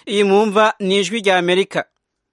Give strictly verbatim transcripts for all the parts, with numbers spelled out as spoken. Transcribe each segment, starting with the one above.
iyi mwumva ni ijwi rya Amerika.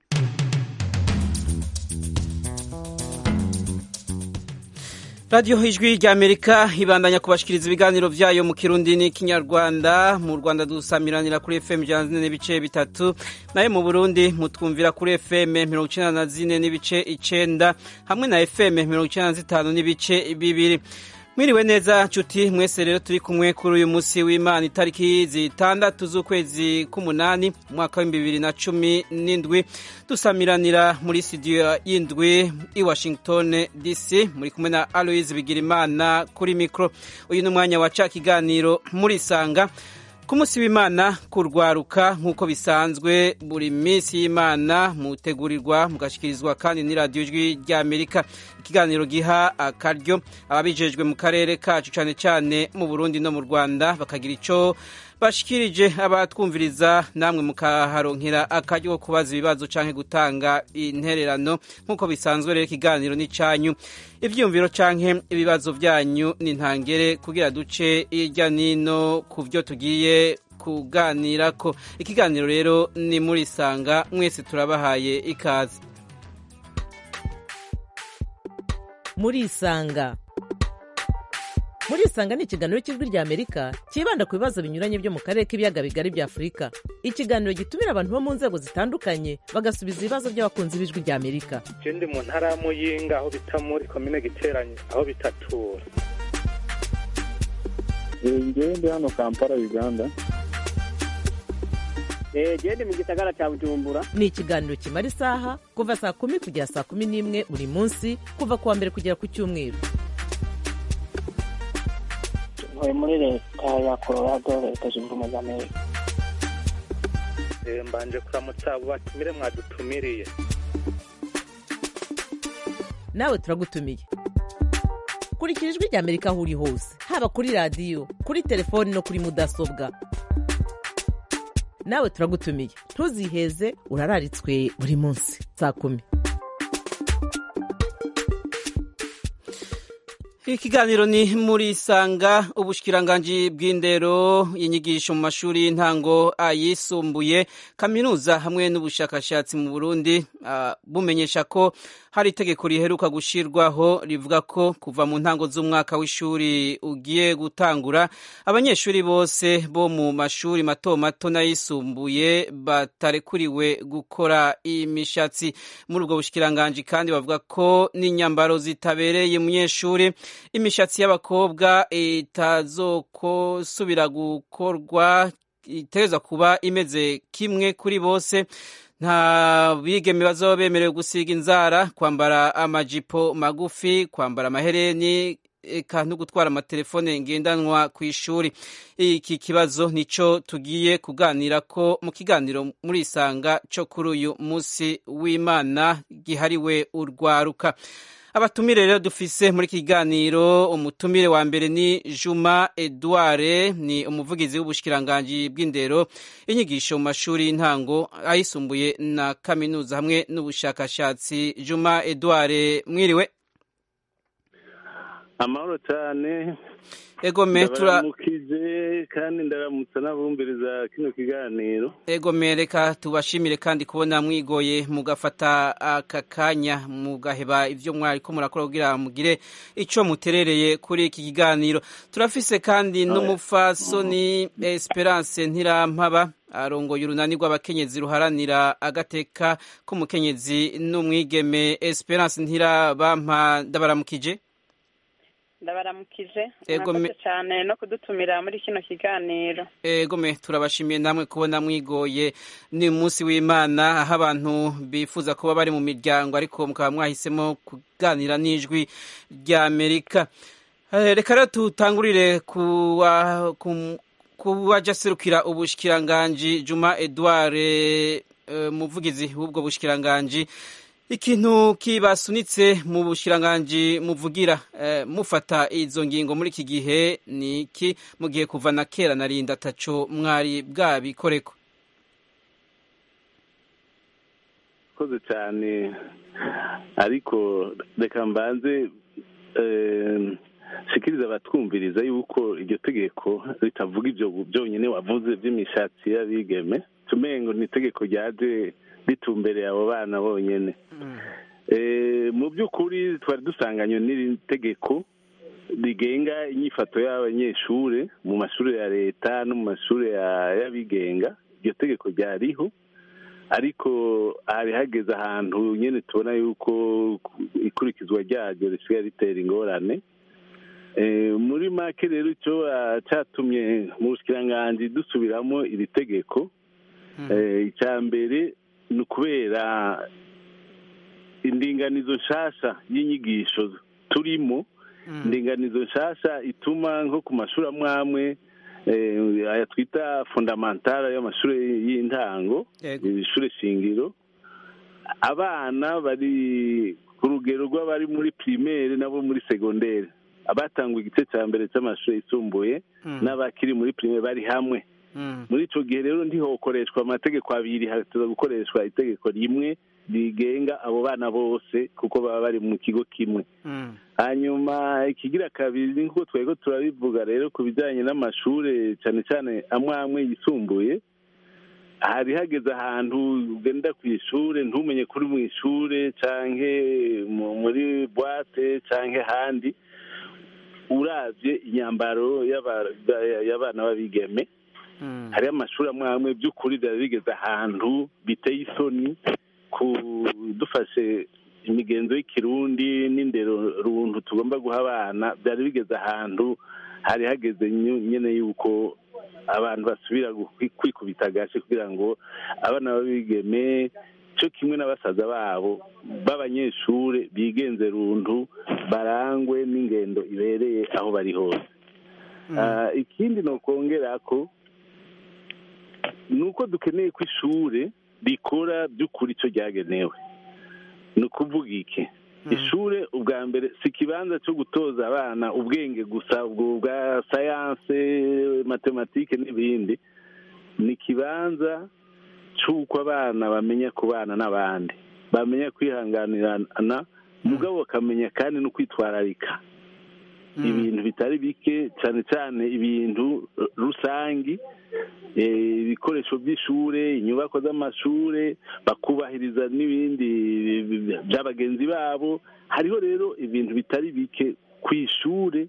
Radio ijwi rya Amerika ibandanya kubashikiriza ibiganiro vyayo mu Kirundi n'ikinyarwanda. Mu Rwanda dusamiranira kuri F M ijana n'ibice bitatu, nayo mu Burundi mutwumvira kuri F M mirongo icenda na zine n'ibice icenda hamwe na F M mirongo icenda na zitanu n'ibice bibiri. Mwiriwe neza nshuti mwese, rero turi kumwe kuri uyu musi w'Imana itariki zitandatu z'ukwezi k'umunani umwaka wa bibiri na cumi n'indwi, dusamiranira muri studio y'indwi i Washington D C. Muri kumwe na Aloise Bigirimana kuri mikro. Uyu ni umwanya wa ca kiganiro muri Sanga ku musi w'Imana kurwaruka, nk'uko bisanzwe buri minsi y'Imana mutegurirwa mugashikirizwa kandi ni radio ijwi rya Amerika. Ikiganiro giha akaryo ababijejwe mu karere kacu cane cane mu Burundi no mu Rwanda bakagira ico bashikirije abatwumviriza, namwe mukaharonkera akaryo ko kubaza ibibazo canke gutanga intererano. Nk'uko bisanzwe rero ikiganiro ni canyu, ivyumviro canke ibibazo vyanyu ni ntangere kugira duce irya nino ku vyo tugiye kuganirako. Ikiganiro rero ni muri Sanga, mwese turabahaye ikaze. Muri Sanga Muri Sanga ni ikiganiro cy'ijwi rya Amerika kibanda ku bibazo binyuranye byo mu karere k'ibiyaga bigari bya Afurika. Ikiganiro gitumira abantu bo mu nzego zitandukanye bagasubiza ibibazo by'abakunzi b'ijwi rya Amerika. Je ndi mu ntara ya Muyinga aho bita muri commune Giteranye aho bitatura. Ngewe ndi hano Kampala Uganda. Eh je mu gisagara cya Bujumbura. Ni ikiganiro kimara isaha kuva saa kumi kugera saa kumi n'imwe buri munsi, kuva kuwa mbere kugera ku cyumweru. Ntuye muri leta ya Colorado, leta zunze ubumwe za Amerika. Eh mbanje kuramutsa abo batumire mwadutumiriye. Nawe turagutumiye. Kurikira ijwi rya Amerika aho uri hose, haba kuri radio, kuri telefoni no kuri mudasobwa. Nawe turagutumiye, ntuziheze, urararitswe buri munsi saa kumi. Ikiganiro ni muri Sanga. Ubushikiranganji bw'indero, inyigisho mu mashuri y'intango ayisumbuye, kaminuza hamwe n'ubushakashatsi mu Burundi uh, bumenyesha ko hari itegeko riheruka gushirwaho rivuga ko kuva mu ntango z'umwaka w'ishuri ugiye gutangura, abanyeshuri bose bo mu mashuri mato mato n'ayisumbuye batarekuriwe gukora imishatsi. Muri ubwo bushikiranganji kandi bavuga ko n'inyambaro zitabereye umunyeshuri, imishatsi y'abakobwa itazokosubira gukorwa, iteza kuba imeze kimwe kuri bose. Nta bigeme bazoba bemerewe gusiga inzara, kwambara amajipo magufi, kwambara amahereni, eka no gutwara amatelefone ngendanwa ku ishuri. Iki kibazo nico tugiye kuganira ko mu kiganiro muri Sanga cyo kuri uyu musi w'Imana gihariwe urwaruka. Abatumire rero dufise muri kiganiro, umutumire wa mbere ni Juma Edouard, ni umuvugizi w'ubushikiranganji bw'indero, inyigisho mu mashuri y'intango ayisumbuye na kaminuza hamwe n'ubushakashatsi. Juma Edouard, mwiriwe. Amahoro cyane. Ego metura mukije kandi ndaramutsa n'abumviriza kino kiganiro. Ego mereka tubashimire kandi kubona mwigoye mugafata akakanya mugaheba ivyo mwari ko murakora kugira mugire ico muterereye kuri iki kiganiro. Turafise kandi n'umufasoni Esperance Ntirampaba, arongoye urunani rw'abakenyezi ruharanira agateka k'umukenyezi n'umwigeme. Esperance Ntirabampa, ndabaramukije. Ndabaramukije, murakoze cyane no kudutumira muri kino kiganiro. Ego me turabashimiye namwe kubona mwigoye, ni umunsi w'Imana aho abantu bifuza kuba bari mu miryango ariko mukaba mwahisemo kuganira n'ijwi rya Amerika. Reka rero tutangurire kuwa kuwaja serukira ubushikiranganji Juma Edouard, muvugizi w'ubwo bushikiranganji. Ikintu kibasunitse mu bushikiranganji muvugira eh, mufata izo ngingo muri iki gihe ni iki, mu gihe kuva na kera narinda taco mwari bwabikoreko? Koze cyane, ariko reka mbanze eh, shikiriza abatwumviriza yuko iryo tegeko ritavuga ibyo byonyine wavuze by'imishatsi y'abigeme, wumvise umengo ni itegeko ryaje ritumbereye abo bana bonyene. Mu by'ukuri twari dusanganywe n'iri tegeko rigenga inyifato y'abanyeshure mu mashuri ya leta no mu mashuri y'abigenga. Iryo tegeko ryariho, ariko hari hageze ahantu nyine tubona yuko ikurikizwa ryaryo risigaye ritera ingorane. Muri make rero icyo cyatumye mu bushikiranganji dusubiramo iri tegeko, icya mbere ni ukubera indinganizo nshasha y'inyigisho turimo. Indinganizo nshasha ituma nko ku mashuri amwe amwe aya twita fondamentale y'amashuri y'intango, ishuri shingiro, abana bari ku rugero rw'abari muri primaire nabo muri segondere, abatangwa igice cya mbere cy'amashuri yisumbuye n'abakiri muri primaire bari hamwe. Muri icyo gihe rero ntihokoreshwa amategeko abiri, hatuza gukoreshwa itegeko rimwe rigenga abo bana bose kuko baba bari mu kigo kimwe. Hanyuma ikigira kabiri nk'uko twego turabivuga rero ku bijyanye n'amashuri cyane cyane amwe amwe yisumbuye, hari hageze ahantu ugenda ku ishuri ntumenye kuri mu ishuri cyangwa muri boite cyangwa ahandi, uravye inyambaro y'abana b'abigeme. Hari amashuri amwe amwe by'ukuri byari bigeze ahantu biteye isoni, dufashe imigenzo y'ikirundi n'indero runtu tugomba guha abana, byari bigeze ahantu hari hageze nyine yuko abantu basubira kwikubita agace kugira ngo abana b'abigeme cyo kimwe n'abasaza babo b'abanyeshuri bigenze runtu barangwe n'ingendo ibereye aho bari hose. Ikindi ni ukongera ko ni uko dukeneye ko ishuri rikora by'ukuri icyo ryagenewe. Ni ukuvuga iki? Ishuri ubwa mbere si ikibanza cyo gutoza abana ubwenge gusa bwa sayanse, matematike n'ibindi. Ni ikibanza cy'uko abana bamenya kubana n'abandi, bamenya kwihanganirana, mugabo bakamenya kandi no kwitwararika ibintu bitari bike, cyane cyane ibintu rusangi, ibikoresho by'ishure, inyubako z'amashure, bakubahiriza n'ibindi by'abagenzi babo. Hariho rero ibintu bitari bike ku ishure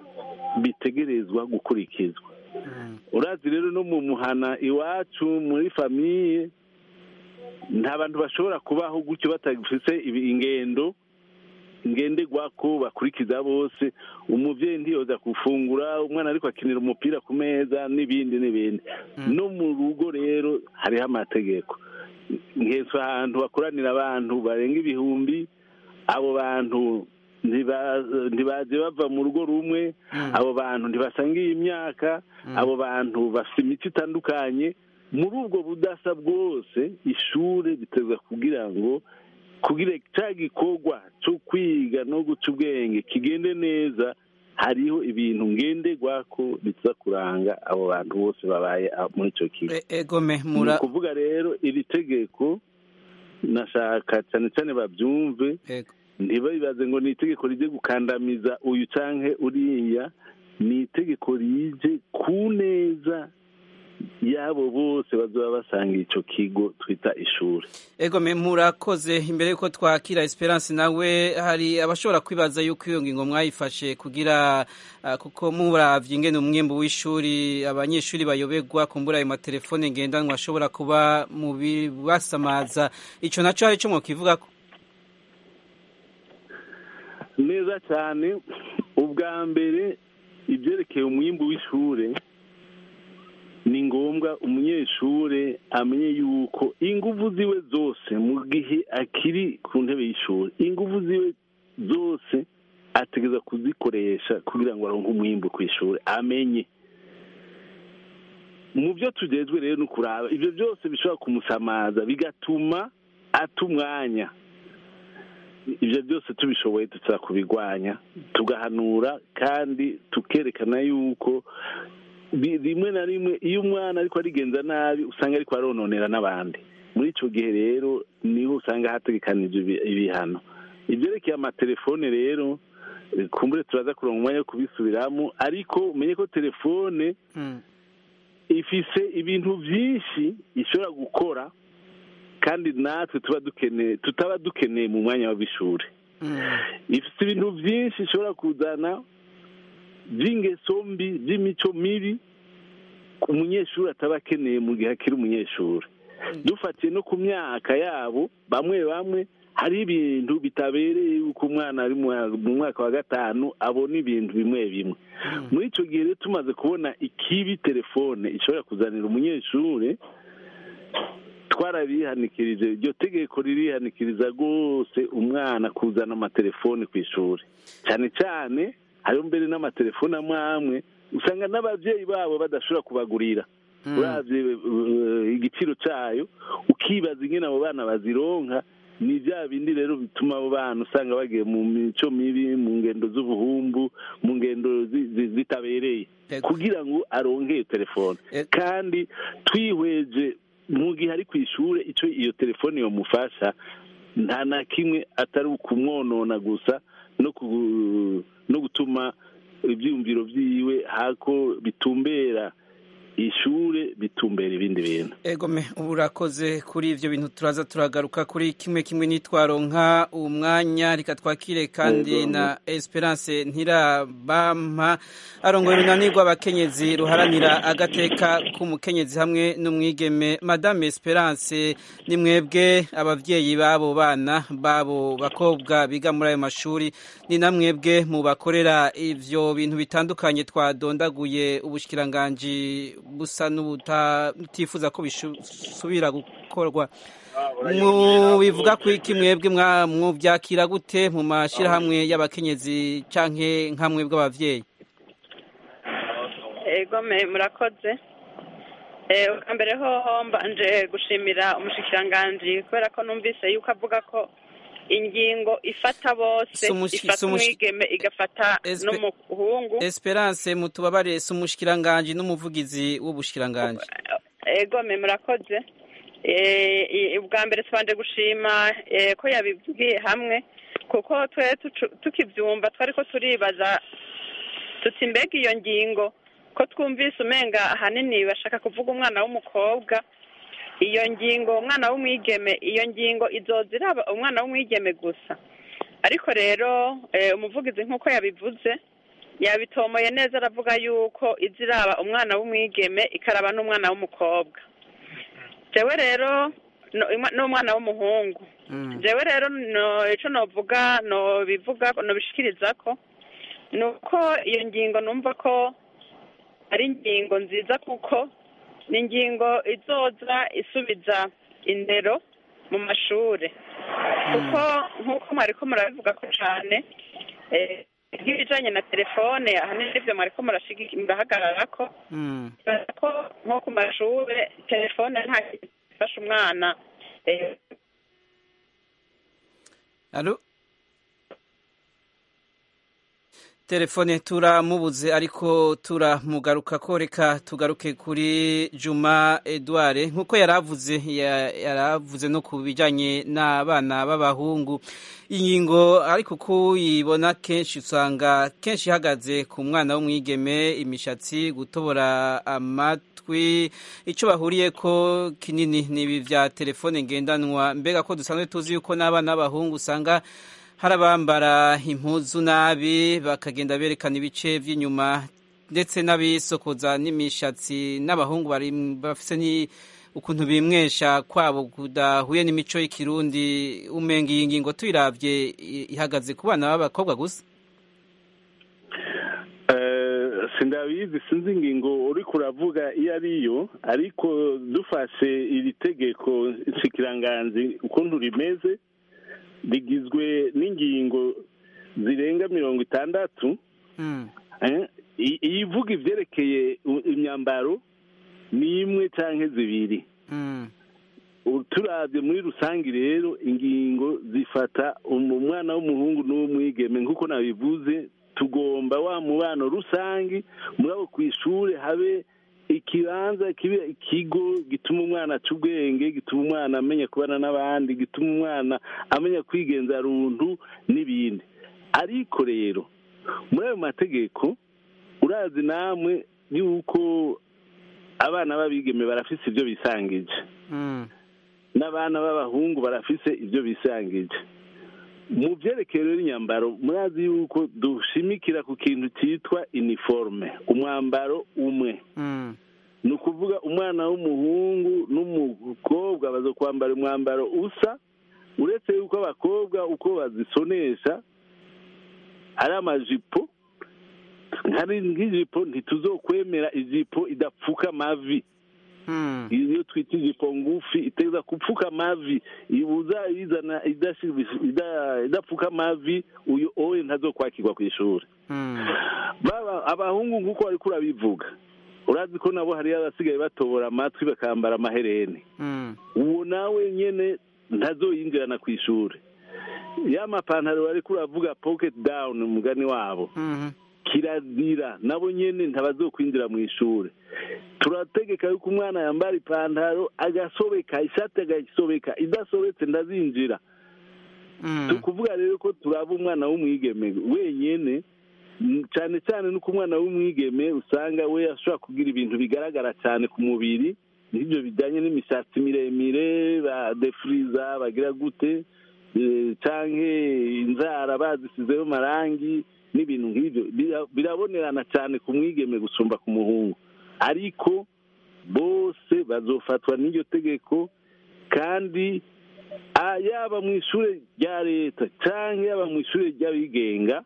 bitegerezwa gukurikizwa. Urazi rero no mu muhana iwacu muri famiye nta bantu bashobora kubaho gutyo batagifise ingendo ngenderwako bakurikiza bose. Umuvyeyi ntiyoza gufungura, umwana ariko akinira umupira ku meza n'ibindi n'ibindi. No mu rugo rero hariho amategeko. Nk'ejo ahantu bakoranira abantu barenga ibihumbi, abo bantu ntibaje bava mu rugo rumwe, abo bantu ntibasangiye imyaka, abo bantu bafite imico itandukanye. Muri ubwo budasa bwose ishuri bitezwa kugira ngo kugira cya gikorwa cyo kwiga no guca ubwenge kigende neza, hariho ibintu ngenderwako biza kuranga abo bantu bose babaye muri icyo kigo. Ni ukuvuga rero iri tegeko nashaka cyane cyane babyumve, ntibabibaze ngo ni itegeko rije gukandamiza uyu canke uriya. Ni itegeko rije ku neza yabo bose bazoba basanga ico kigo twita ishuri. Ego me murakoze. Imbere yuko twakira Esperance nawe, hari abashobora kwibaza yuko iyo ngingo mwayifashe kugira uh, kuko muravye ingene umwembu w'ishuri abanyeshuri bayoberwa kumbura ayo matelefone ngendanwa ashobora kuba mu bibasamaza. Ico naco hari cyo mwokivuga ko? Neza cyane. Ubwa mbere ibyerekeye umwimbu w'ishure, ni ngombwa umunyeshure amenye yuko inguvu ziwe zose mu gihe akiri ku ntebe y'ishuri, inguvu ziwe zose ategeza kuzikoresha kugira ngo aronke umwimbu ku ishuri. Amenye mu byo tugezwe rero no kuraba ibyo byose bishobora kumusamaza bigatuma ata umwanya. Ibyo byose tubishoboye tuza kubigwanya, tugahanura kandi tukerekana yuko rimwe na rimwe iyo umwana ariko arigenza nabi usanga ariko arononera n'abandi. Muri icyo gihe rero niho usanga hategekanije ibihano. Ibyerekeye amatelefone rero kumbure turaza kuronka umwanya wo kubisubiramo, ariko umenye ko telefone ifise ibintu byinshi ishobora gukora kandi natwe tuba dukeneye tutaba dukeneye mu mwanya w'ishuri. Ifite ibintu byinshi ishobora kuzana by'ingeso mbi by'imico mibi umunyeshuri ataba akeneye mu gihe akiri umunyeshuri. Dufatiye no ku myaka yabo bamwe bamwe hari ibintu bitabereye yuko umwana ari mu mwaka wa gatanu abona ibintu bimwe bimwe. Muri icyo gihe rero tumaze kubona ikibi telefone ishobora kuzanira umunyeshuri, twarabihanikirije, iryo tegeko ririhanikiriza rwose umwana kuzana amatelefone ku ishuri, cyane cyane hariho mbere n'amatelefone amwe amwe usanga n'ababyeyi babo badashobora kubagurira. Uravye igiciro cyayo ukibaza ingene abo bana bazironka. Ni bya bindi rero bituma abo bana usanga bagiye mu mico mibi, mu ngendo z'ubuhumbu, mu ngendo zitabereye kugira ngo aronke telefone. Kandi twihweje mu gihe ari ku ishuri icyo iyo telefone yomufasha nta na kimwe atari ukumwonona gusa no gutuma ibyiyumviro byiwe hako bitumbera ishure bitumbera ibindi bintu. Egome urakoze kuri ivyo bintu, turaza turagaruka kuri kimwe kimwe nitwaronka umwanya. Reka twakire kandi Egome. na Esperance Ntirabampa arongoye runanirwa abakenyezi ruharanira agateka k'umukenyezi hamwe n'umwigeme. Madame Esperance, ni mwebwe abavyeyi babo bana babo bakobwa biga muri ayo mashuri, ni namwebwe mu bakorera ivyo bintu bitandukanye twadondaguye ubushikiranganji busa n'ubutifuza ko bisubira gukorwa. Mu bivuga ko iki mwebwe mwabyakira gute mu mashirahamwe y'abakenyezi canke nka mwebwe abavyeyi? Ego me murakoze. Eh ukambere ho mbanje gushimira umushikiranganji kubera ko numvise yuko avuga ko ingingo ifata bose, ifata umwigeme igafata n'umuhungu. Esperance mutubabare sumushikiranganji n'umuvugizi w'ubushikiranganji. Ego me murakoze. Eh ubwa mbere twanje gushima ko yabivugiye hamwe kuko twe tukivyumva twari ko turibaza tuti mbega iyo ngingo ko twumvise umenga ahanini bashaka kuvuga umwana w'umukobwa. Iyo ngingo umwana w'umwigeme, iyo ngingo izoziraba umwana w'umwigeme gusa. Ariko rero umuvugizi nk'uko yabivuze yabitomoye neza, aravuga yuko iziraba umwana w'umwigeme ikaraba n'umwana w'umukobwa. Jewe rero n'umwana w'umuhungu. Jewe rero ico novuga no bivuga no bishikiriza ko nuko iyo ngingo numva ko ari ingingo nziza kuko ni ingingo izoza isubiza indero mu mashure kuko nk'uko mwariko murabivuga ko cane nk'ibijanye na telefone ahanini ivyo mwariko murahagarara ko ko nko ku mashure telefone nta ifasha umwana. Alo telefone turamubuze ariko turamugaruka ko. Reka tugaruke kuri Juma Edouard nkuko yaravuze yaravuze no kubijanye n'abana b'abahungu. Ingingo ariko kuyibona kenshi usanga kenshi ihagaze ku mwana w'umwigeme, imishatsi, gutobora amatwi, ico bahuriye ko kinini nibi vya telefone ngendanwa. Mbega ko dusanzwe tuzi yuko n'abana b'abahungu usanga harabambara impuzu nabi bakagenda berekana ibice by'inyuma ndetse n'abisokoza n'imishatsi, n'abahungu bari bafise ni ukuntu bimwesha kwabo kudahuye n'imico y'ikirundi. Umenga iyi ngingo tuyiravye ihagaze ku bana b'abakobwa gusa. Eh sindabizi sinzi ingingo uri kuravuga iyo ariyo, ariko dufashe iri tegeko nshikiranganje ukuntu rimeze rigizwe n'ingingo zirenga mirongo itandatu. Iyivuga ivyerekeye imyambaro ni imwe canke zibiri. Turavye muri rusangi rero ingingo zifata umwana w'umuhungu n'umwigeme nk'uko nabivuze. Tugomba wa mubano rusangi murabo kw'ishure habe ikibanza kibe ikigo gituma umwana aca ubwenge, gituma umwana amenya kubana n'abandi, gituma umwana amenya kwigenza runtu n'ibindi. Ariko rero muri ayo mategeko urazi namwe yuko abana b'abigeme barafise ibyo bisangije n'abana b'abahungu barafise ibyo bisangije. Mu byerekeye rero inyambaro murazi yuko dushimikira ku kintu cyitwa iniforme, umwambaro umwe. Ni ukuvuga umwana w'umuhungu n'umukobwa baza kwambara umwambaro usa, uretse yuko abakobwa uko bazisonesha ari amajipo, hari nk'ijipo ntituzokwemera ijipo idapfuka amavi. iyo twita ijipo ngufi iteza kupfuka amavi, ibuza izana idapfuka amavi, uyu owe ntazokwakirwa ku ishuri. Baba abahungu nk'uko bari kurabivuga, urazi ko nabo hari abasigaye batobora amatwi bakambara amahereni, uwo nawe nyene ntazoyinjirana ku ishuri. Ya mapantaro bari kuravuga pocket down umugani wabo, kirazira, nabo nyene ntabazokwinjira mu ishuri. Turategeka yuko umwana yambara ipantaro agasobeka, ishati agasobeka, idasobetse ndazinjira. Tukuvuga rero ko turaba umwana w'umwigeme wenyene, cyane cyane nuko umwana w'umwigeme usanga we ashobora kugira ibintu bigaragara cyane ku mubiri, n'ibyo bijyanye n'imishatsi miremire, ba defriza bagira gute, canke inzara bazisizeho marangi n'ibintu nk'ibyo birabonerana cyane ku mwigeme gusumba ku muhungu. Ariko bose bazofatwa n'iryo tegeko, kandi yaba mu ishuri rya leta cyangwa yaba mu ishuri ry'abigenga,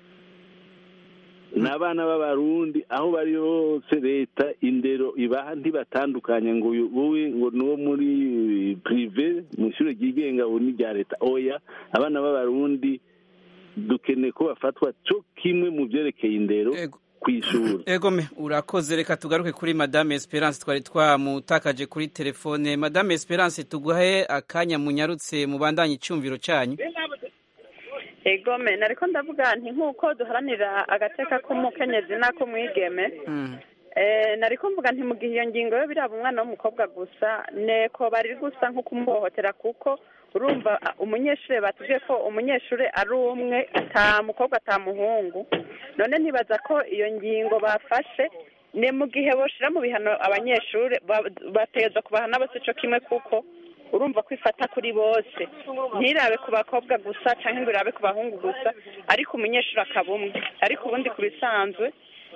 n'abana b'abarundi aho bari hose leta indero ibaha ntibatandukanye ngo wowe ngo nuwo muri prive mu ishuri ryigenga ubu n'irya leta. Oya, abana b'abarundi dukeneye ko bafatwa cyo kimwe mu byerekeye indero ku ishuri. Ego me urakoze, reka tugaruke kuri Madame Esperance twari twamutakaje kuri telefone. Madame Esperance, tuguhe akanya munyarutse mubandanye icyumviro cyanyu. Ego me nariko ndavuga nti nkuko duharanira agateka k'umukenyezi nako mwigeme, eh nariko mvuga nti mu gihe iyo ngingo yo biraba umwana w'umukobwa gusa neko bari gusa nko kumuhohotera, kuko urumva umunyeshure batubwiye ko umunyeshure ari umwe ata mukobwa ata muhungu. None ntibaza ko iyo ngingo bafashe ne mu gihe boshira mu bihano abanyeshure bateza kubahana bose cyo kimwe, kuko urumva kwifata kuri bose, ntirabe ku bakobwa gusa cyangwa ngo irabe ku bahungu gusa, ariko umunyeshuri akabumwe. Ariko ubundi ku bisanzwe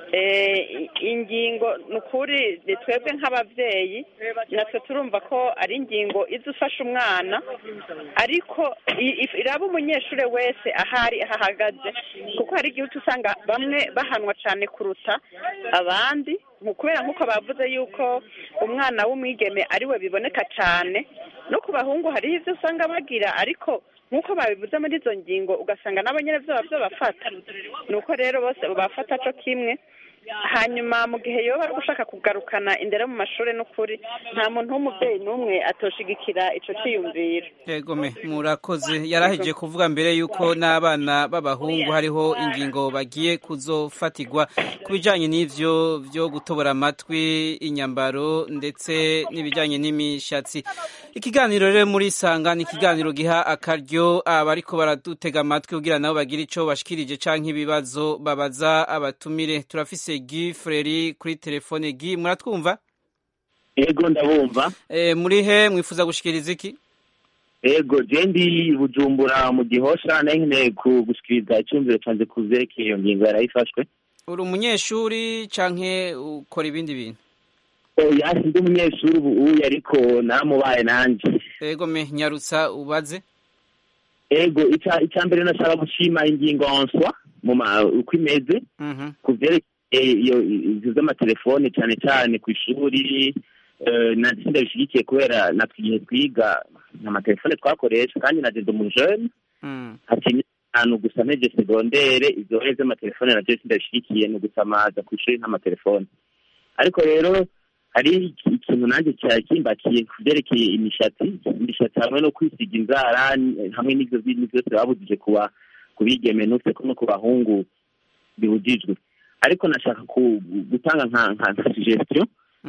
ingingo nukuri twebwe nk'abavyeyi natwe turumva ko ari ingingo izufasha umwana, ariko iraba umunyeshure wese ahari ahahagaze, kuko hari igihe usanga bamwe bahanwa cyane kuruta abandi, kubera nk'uko bavuze yuko umwana w'umwigeme ariwe biboneka cyane. No ku bahungu hari ivyo usanga bagira, ariko nk'uko babivuze muri izo ngingo ugasanga nabo nyene vyo bavyo bafata. Nuko rero bose bafata cyo kimwe. Hanyuma mu gihe yoba ari gushaka kugarukana indero mu mashuri n'ukuri nta muntu w'umubyeyi n'umwe atoshigikira ico ciyumviro. Yego me murakoze. Yarahije kuvuga mbere yuko n'abana b'abahungu hariho ingingo bagiye kuzofatirwa kubijanye n'ivyo byo gutobora amatwi, inyambaro ndetse n'ibijanye n'imishatsi. Ikiganiro rero muri Sanga ni ikiganiro giha akaryo abariko baradutega amatwi kugira nabo bagira ico bashikirije canke ibibazo babaza abatumire. Turafise Guy Freri kuri telefone. Guy, muratwumva? Ego ndabumva. Eh muri he mwifuza gushikiriza iki? Ego jendi Bujumbura mu Gihosha nene ku gushikiriza icyumviro cyanze kuzeke iyo ngingo yarayifashwe. Uri umunyeshuri canke ukora ibindi bintu? Oya, ndi umunyeshuri ubu ariko namubaye nanje. Ego me nyarutsa ubaze. Ego icya icyambere nashaka gushima ingingo onswa mu uko imeze. Mhm. Kuvere iyo izo amatelefone cyane cyane ku ishuri natsinda bishigikiye kubera natwigihe twiga n'amatelefone twakoresha, kandi nageze mu jeune hati ahantu gusa meje secondaire izo heze amatelefone nageze tsinda bishigikiye no gusamaza ku ishuri n'amatelefone. Ariko rero hari ikintu nanjye cyakimbakiye kuverekeye imishatsi imishatsi hamwe no kwisiga inzara hamwe n'ivyo bintu byose babujije kuba kubigeme nutse ko no ku bahungu bibujijwe. Ariko nashaka gutanga nka nka suggestion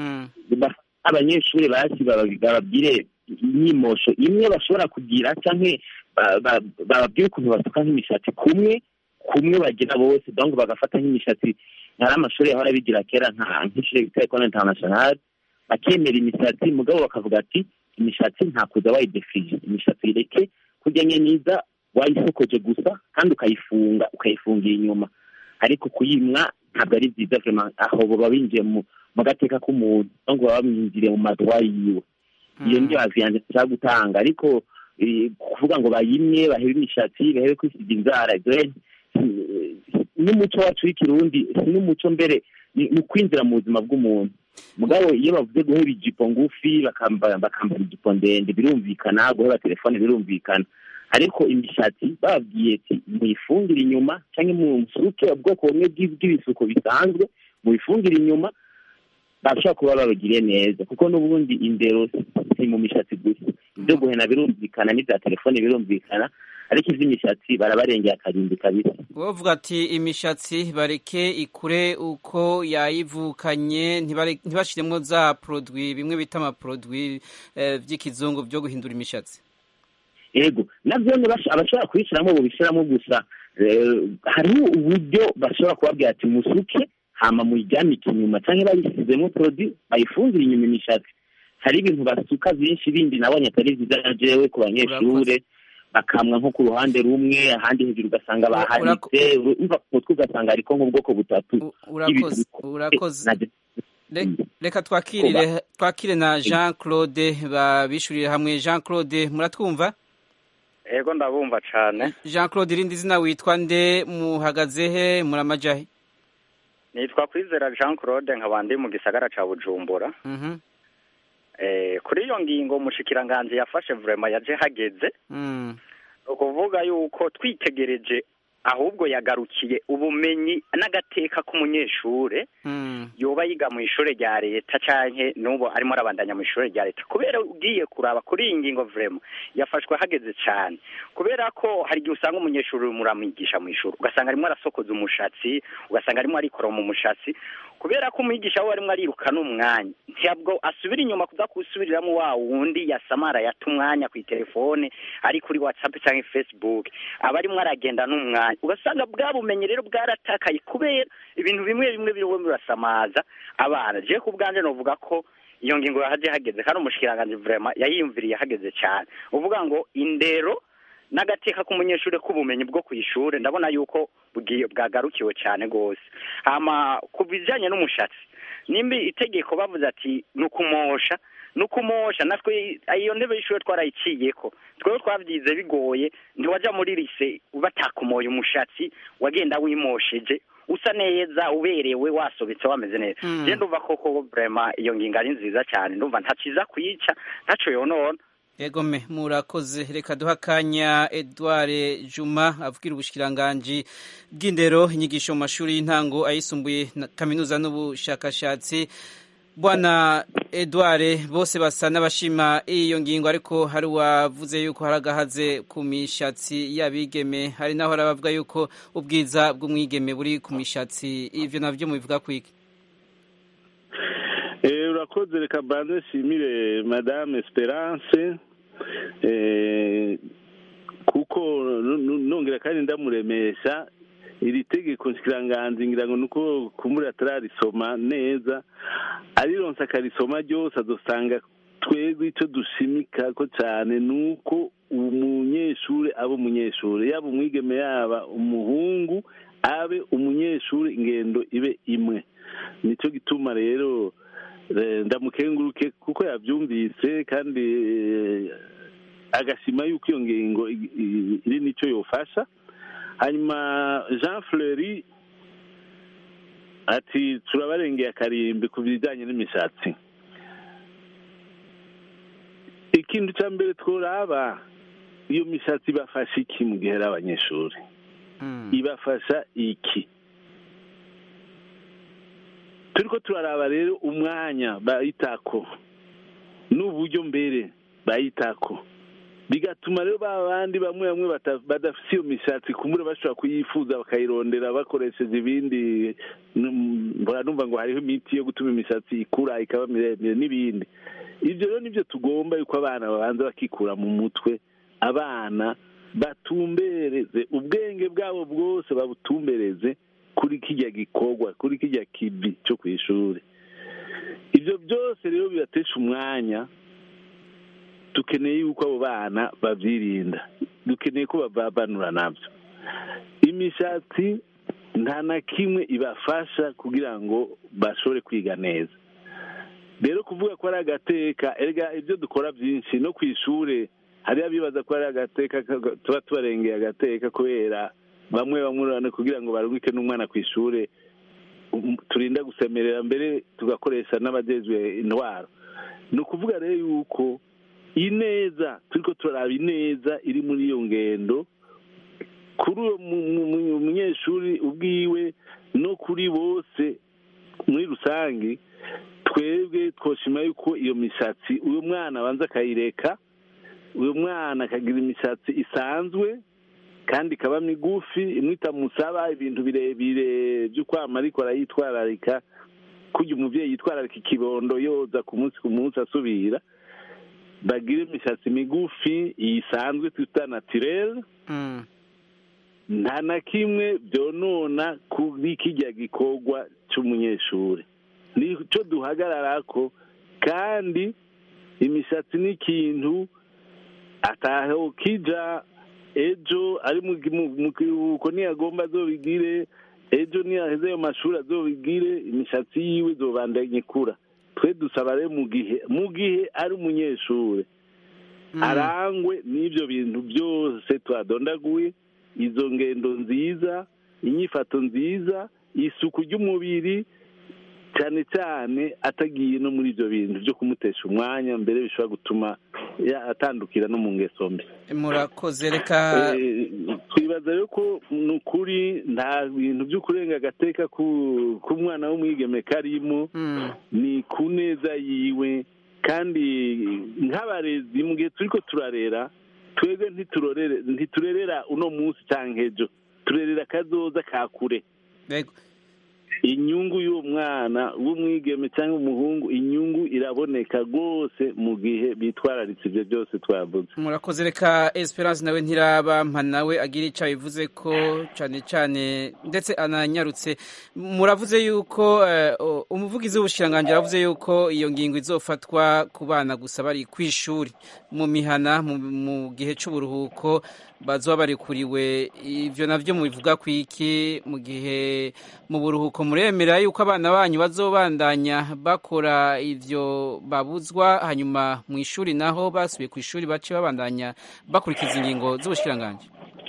abanyeshuri basi bababwire inyimosho imwe bashobora kugira canke bababwire ukuntu basuka nk'imishatsi kumwe kumwe bagira bose, donc bagafata nk'imishatsi. Hari amashuri yahora bigira kera nka nk'ishure bita Ecole Internationale bakemera imishatsi mugabo bakavuga ati imishatsi nta kuza wayidefije imishatsi ireke kurya nyeniza wayisokoje gusa kandi ukayifunga ukayifungira inyuma ariko kuyimwa ntabwo ari byiza vraiment aho baba binjiye mu mu gateka k'umuntu ngo baba binjiriye mu madwa yiwe iyo ndio avyanje nshaka gutanga ariko kuvuga ngo bayimye bahebe imishatsi bahebe kwisiga inzara ibyo n'umuco wacu w'ikirundi n'umuco mbere ni kwinjira mu buzima bw'umuntu mugabo iyo bavuze guheba ijipo ngufi bakambara bakambara ijipo ndende birumvikana guheba telefone birumvikana ariko imishatsi babwiye ati muyifungire inyuma cyangwa mu musuke ubwoko bumwe bw'ibisuko bisanzwe muyifungire inyuma bashaka kuba babagiriye neza kuko n'ubundi indero si mu mishatsi gusa ibyo guhena birumvikana n'ibya telefone birumvikana ariko iby'imishatsi barabarengera akarindi kabisa wovuga ati imishatsi bareke ikure uko yayivukanye ntibashiremo za produit bimwe bita ama produit by'ikizungu byo guhindura imishatsi ego nabyo abashobora kuyishyiramo bubishyiramo gusa hariho uburyo bashobora kubabwira ati musuke hama muyijyanike inyuma cyangwa bayisizemo produit bayifungire inyuma imishatsi hari ibintu basuka byinshi bindi nabonye atari byiza na jewe ku banyeshure bakamwa nko ku ruhande rumwe ahandi hejuru ugasanga bahanitse umva ku mutwe ugasanga ariko nk'ubwoko butatu urakoze urakoze reka twakirire twakire na Jean Claude babishurire hamwe Jean Claude muratwumva ego ndabumva cyane Jean Claude irindi zina witwa nde muhagaze he muramajahe nitwa Kwizera Jean Claude nkabandi mu gisagara ca Bujumbura mhm eh kuri iyo ngingo umushikiranganje yafashe vraiment yaje hageze mm ukuvuga yuko twitegereje ahubwo yagarukiye ubumenyi n'agateka k'umunyeshure mm yoba yiga mu ishure rya leta canke nubo arimo arabandanya mu ishure rya leta kubera ugiye kuraba kuri iyi ngingo vraiment yafashwe hageze cyane kubera ko hari gihe usanga umunyeshure muramwigisha mu ishure ugasanga arimo arasokoza umushatsi ugasanga arimo arikora mu mushatsi kubera ko umwigisha we arimo ariruka n'umwanya ntabwo asubira inyuma kuza kusubiriramo wa wundi yasamara yatumwanya ku telefone ari kuri WhatsApp cyangwa Facebook aba arimo aragenda n'umwanya ugasanga bwabumenye rero bwaratakaye kubera ibintu bimwe bimwe biriwe birasamaza abana je ku bwanje novuga ko iyo ngingo yahaje hageze kandi umushikiranganje vraiment yayiyumviriye hageze cyane uvuga ngo indero n'agateka k'umunyeshure k'ubumenyi bwo kwishure ndabona yuko bugiye bwagarukiwe cyane gose hama kubijanye n'umushatsi nimbi itegeko bavuze ati nukumosha nukumosha natwe iyo ntebe y'ishure twarayiciyeko twe twavyize bigoye ntiwaja muri lise batakumoye umushatsi wagenda wimosheje usa neza uberewe wasobetse wameze neza mm. je ndumva koko vraiment iyo ngingo ari nziza cyane ndumva ntaciza kwica ntaco yonona Ego me murakoze reka duhakanya Edouard Juma avugira ubushikiranganje bw'indero inyigisho mu mashuri y'intango ayisumbuye na kaminuza n'ubushakashatsi Bwana Edouard bose basa n'abashima iyo ngingo ariko hari wavuze yuko haragahaze ku mishatsi yabigeme hari naho arabavuga yuko ubwiza bw'umwigeme buri ku mishatsi ivyo navyo mubivuga kwiki Eh urakoze reka bande shimire Madame Esperance eh kuko nongera kandi ndamuremesha iri tegeko nshikiranganje ngira ngo nuko kumura tararisoma neza arironsa karisoma ryose adosanga twebwe ico dushimika ko cyane nuko umunyeshure abo umunyeshure yaba umwigeme yaba umuhungu abe umunyeshure ingendo ibe imwe nico gituma rero ndamukenguruke kuko yabyumvise kandi agashima yuko iyo ngingo iri nico yofasha hanyuma Jean Fleury ati turabarengeye akarimbi ku bijyanye n'imishatsi ikintu cya mbere tworaba iyo mishatsi ibafasha iki mu gihe ari abanyeshuri ibafasha iki turiko turaraba rero umwanya bayitako n'uburyo mbere bayitako bigatuma rero babandi bamwe bamwe badafite iyo mishatsi kumure bashobora kuyifuza bakayirondera bakoresheje ibindi mbona numva ngo hariho imiti yo gutuma imishatsi ikura ikaba miremire n'ibindi ibyo rero nibyo tugomba yuko abana babanza bakikura mu mutwe abana batumbereze ubwenge bwabo bwose babutumbereze kuri kijya gikorwa kuri kijya kibi cyo kwishuri ibyo ibyo byose rero bibatesha umwanya dukeneye yuko abo bana babyirinda dukeneye ko bababanura nabyo imishatsi nta na kimwe ibafasha kugira ngo bashobore kwiga neza rero kuvuga ko ari agateka erega ibyo dukora byinshi no ku ishuri hariho abibaza ko ari agateka tuba tubarengeye agateka kubera bamwe bamwe kugira ngo barungike n'umwana ku ishuri turinda gusemerera mbere tugakoresha n'abajejwe intwaro ni ukuvuga rero yuko ineza turiko turaraba ineza iri muri iyo ngendo kuri uwo munyeshuri ubwiwe no kuri bose muri rusange twebwe twoshima yuko iyo mishatsi uyu mwana abanza akayireka uyu mwana akagira imishatsi isanzwe kandi ikaba migufi imwe itamusaba ibintu birebire by'ukwama ariko arayitwararika kurya umubyeyi yitwararika ikibondo yoza ku munsi ku munsi asubira bagire imishatsi migufi isanzwe twita naturelle nta na kimwe byonona kuri kijya gikorwa cy'umunyeshuri nicyo duhagarara ko kandi imishatsi ni ikintu ataho kija ejo ari mu kiruhuko ntiyagomba azobigire ejo ntiyaheze ayo mashuri azobigire imishatsi yiwe izobandanya ikura twe dusaba rero mu gihe mu gihe ari umunyeshuri arangwe n'ibyo bintu byose twadondaguye izo ngendo nziza inyifato nziza isuku ry'umubiri cyane cyane atagiye no muri ibyo bintu byo kumutesha umwanya mbere bishobora gutuma atandukira no mu ngeso mbi murakoze reka twibaza rero ko ni ukuri nta bintu byo kurenga agateka k'umwana w'umwigeme karimo ni ku neza yiwe kandi nk'abarezi mu gihe turi ko turarera twebwe ntiturerera uno munsi cyangwa ejo turerera akazoza ka kure inyungu y'uwo mwana w'umwigeme cyangwa umuhungu inyungu iraboneka rwose mu gihe bitwararitse ibyo byose twavuze murakoze reka Esperance nawe ntirabampa nawe agira icyo bivuze ko cyane cyane ndetse ananyarutse muravuze yuko umuvugizi w'ubushikiranganji aravuze yuko iyo ngingo izofatwa ku bana gusa bari ku ishuri mu mihana mu gihe cy'uburuhuko bazoba barikuriwe ibyo navyo mubivuga ku iki mu gihe mu buruhuko muremera yuko abana banyu bazobandanya bakora ivyo babuzwa hanyuma mu ishuri naho basubiye ku ishuri bace babandanya bakurikiza ingingo z'ubushikiranganji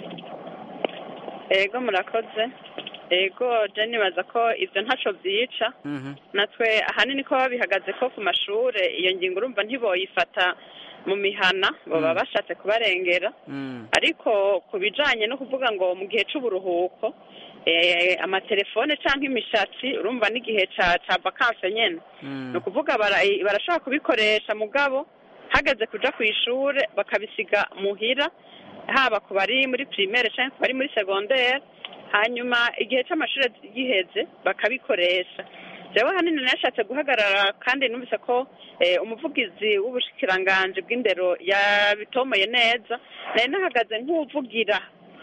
ego murakoze ego je nibaza ko ivyo ntaco vyica natwe ahanini ko babihagaze ko ku mashure iyo ngingo urumva ntiboyifata mu mihana baba bashatse kubarengera ariko ku bijanye no kuvuga ngo mu gihe c'uburuhuko amatelefone cyangwa imishatsi urumva n'igihe ca vakanse nyene ni ukuvuga barashobora kubikoresha mugabo hageze kuja ku ishure bakabisiga muhira haba ku bari muri primaire cyangwa ku bari muri secondaire hanyuma igihe c'amashure giheze bakabikoresha jewe hanini nashatse guhagarara kandi numvise ko umuvugizi w'ubushikiranganji bw'indero yabitomoye neza nari nahagaze nk'uvugira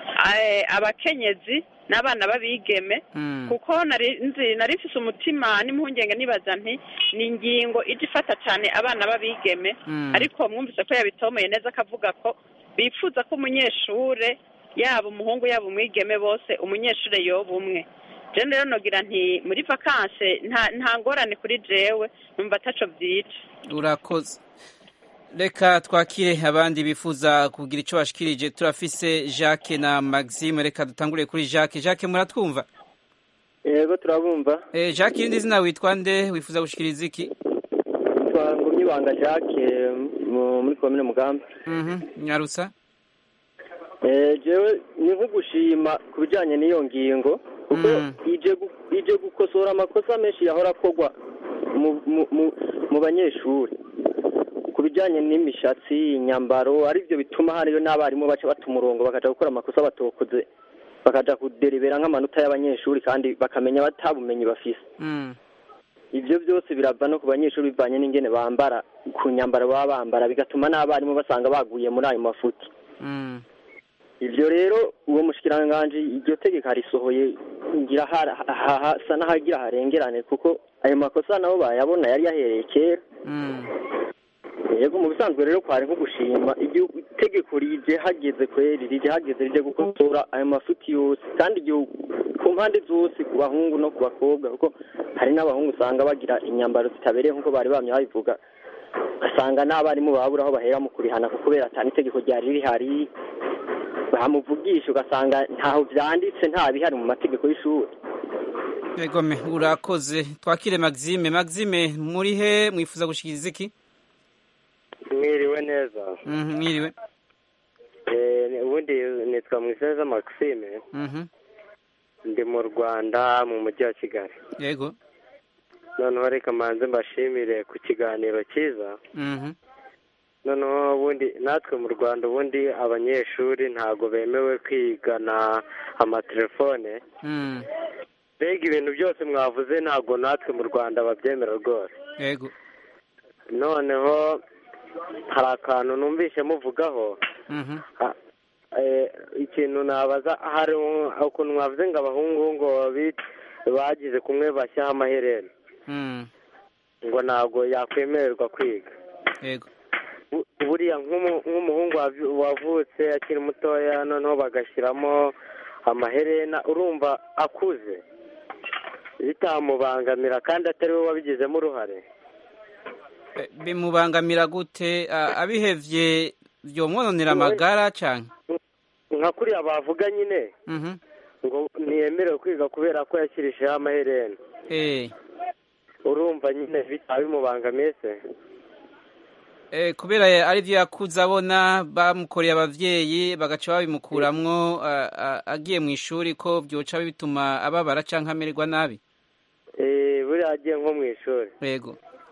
abakenyezi n'abana babigeme kuko nari mfise umutima n'impungenge nibaza nti ni ingingo ije ifata cyane abana babigeme ariko mwumvise ko yabitomoye neza akavuga ko bifuza ko umunyeshure yaba umuhungu yaba umwigeme bose umunyeshure yoba umwe jewe rero nogira nti muri vakanse nta ngorane kuri jewe numva ataco vyica urakoze reka twakire abandi bifuza kugira icyo bashikirije turafise Jacques na Maxime reka dutangure kuri Jacques Jacques muratwumva yego turabumva eh Jacques irindi zina witwa nde wifuza gushikiriza iki twangumye banga Jacques muri komine Mugamba mhm nyarutsa eh jewe ni gushima kubijanye n'iyo ngingo kuko ije ije gukosora amakosa menshi yahora kogwa mu banyeshuri kubijanye n'imishatsi inyambaro ari byo bituma hariyo n'abarimu baca bata umurongo bakaja gukora amakosa batokoze bakaja kuderibera nk'amanota y'abanyeshuri kandi bakamenya batabumenyi bafise ivyo byose birava no ku banyeshuri bivanye n'ingene bambara ku nyambaro baba bambara bigatuma n'abarimu basanga baguye muri ayo mafuti ivyo rero uwo mushikiranganje iryo tegeko risohoye ngira hasa n'ahagira harengerane kuko ayo makosa nabo bayabona yari yahereye kera yego mu bisanzwe rero kwari nko gushima igihugu itegeko rije hageze kweri rije hageze rije gukosora ayo mafuti yose kandi igihugu ku mpande zose ku bahungu no ku bakobwa kuko hari n'abahungu usanga bagira inyambaro zitabereye nk'uko bari bamye babivuga ugasanga n'abarimu babura aho bahera mu kurihana kubera atani itegeko ryari rihari bamuvugisha ugasanga ntaho byanditse nta bihari mu mategeko y'ishuri. Yego me urakoze twakire Maxime Maxime muri he mwifuza gushikiriza iki? Mwiriwe neza. Mhm mwiriwe. Eh ubundi nitwa Mwiseza Maxime. Mhm. Ndi mu Rwanda mu mujyi wa Kigali. Yego. Noneho reka manze mbashimire ku kiganiro cyiza. Mhm. Noneho ubundi natwe mu Rwanda ubundi abanyeshuri ntago bemewe kwigana amatelefone. Mhm. Bega ibintu byose mwavuze ntago natwe mu Rwanda babyemera rwose. Yego. Noneho hari akantu numvise muvugaho. Mhm. Ikintu nabaza hari ukuntu mwavuze ngo abahungu ngo bagize kumwe bashyaho amaherena ngo ntabwo yakwemererwa kwiga. Yego. Buriya nk'umuhungu wavutse akiri mutoya noneho bagashyiramo amaherena urumva akuze bitamubangamira kandi atari we wabigizemo uruhare? Bimubangamira gute? Abihevye byomwononera amagara cyane nka kuriya bavuga nyine ngo ntiyemerewe kwiga kubera ko yashyirishijeho amaherena. Urumva nyine bitaba bimubangamiye se? Kubera ari byo yakuze abona bamukoreye abavyeyi bagaca babimukuramwo agiye mu ishuri ko byoca bituma ababara canke amererwa nabi. Buriya agiye nko mu ishuri. Yego.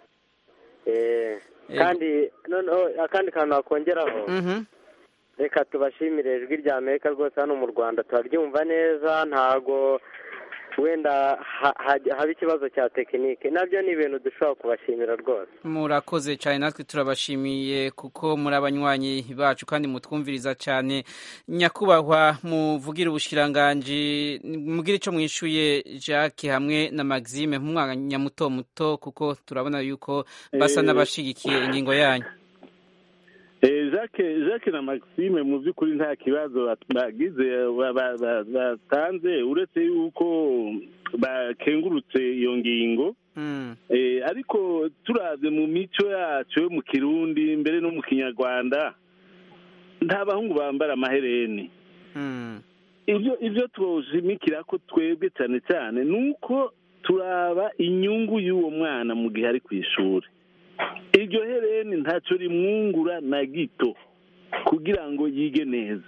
Kandi noneho akandi kantu wakongeraho reka tubashimire ijwi rya Amerika rwose hano mu Rwanda turaryumva neza ntago wenda haba ikibazo cya tekinike nabyo ni ibintu dushobora kubashimira rwose. Murakoze cyane natwe turabashimiye kuko muri abanywanyi bacu kandi mutwumviriza cyane. Nyakubahwa muvugira ubushikiranganji mugira ico mwishuye Jacques hamwe na Maxime mu mwanya muto muto kuko turabona yuko basa n'abashigikiye ingingo yanyu. Jacques Jacques na Maxime mu by'ukuri nta kibazo bagize batanze uretse yuko bakengurutse iyo ngingo ariko turaze mu mico yacu yo mu Kirundi mbere no mu Kinyarwanda nta bahungu bambara amahereni. Ibyo ibyo twoshimikira ko twebwe cyane cyane nuko turaba inyungu y'uwo mwana mu gihe ari ku ishuri. Iryo hereni ntacyo rimwungura na gito kugira ngo yige neza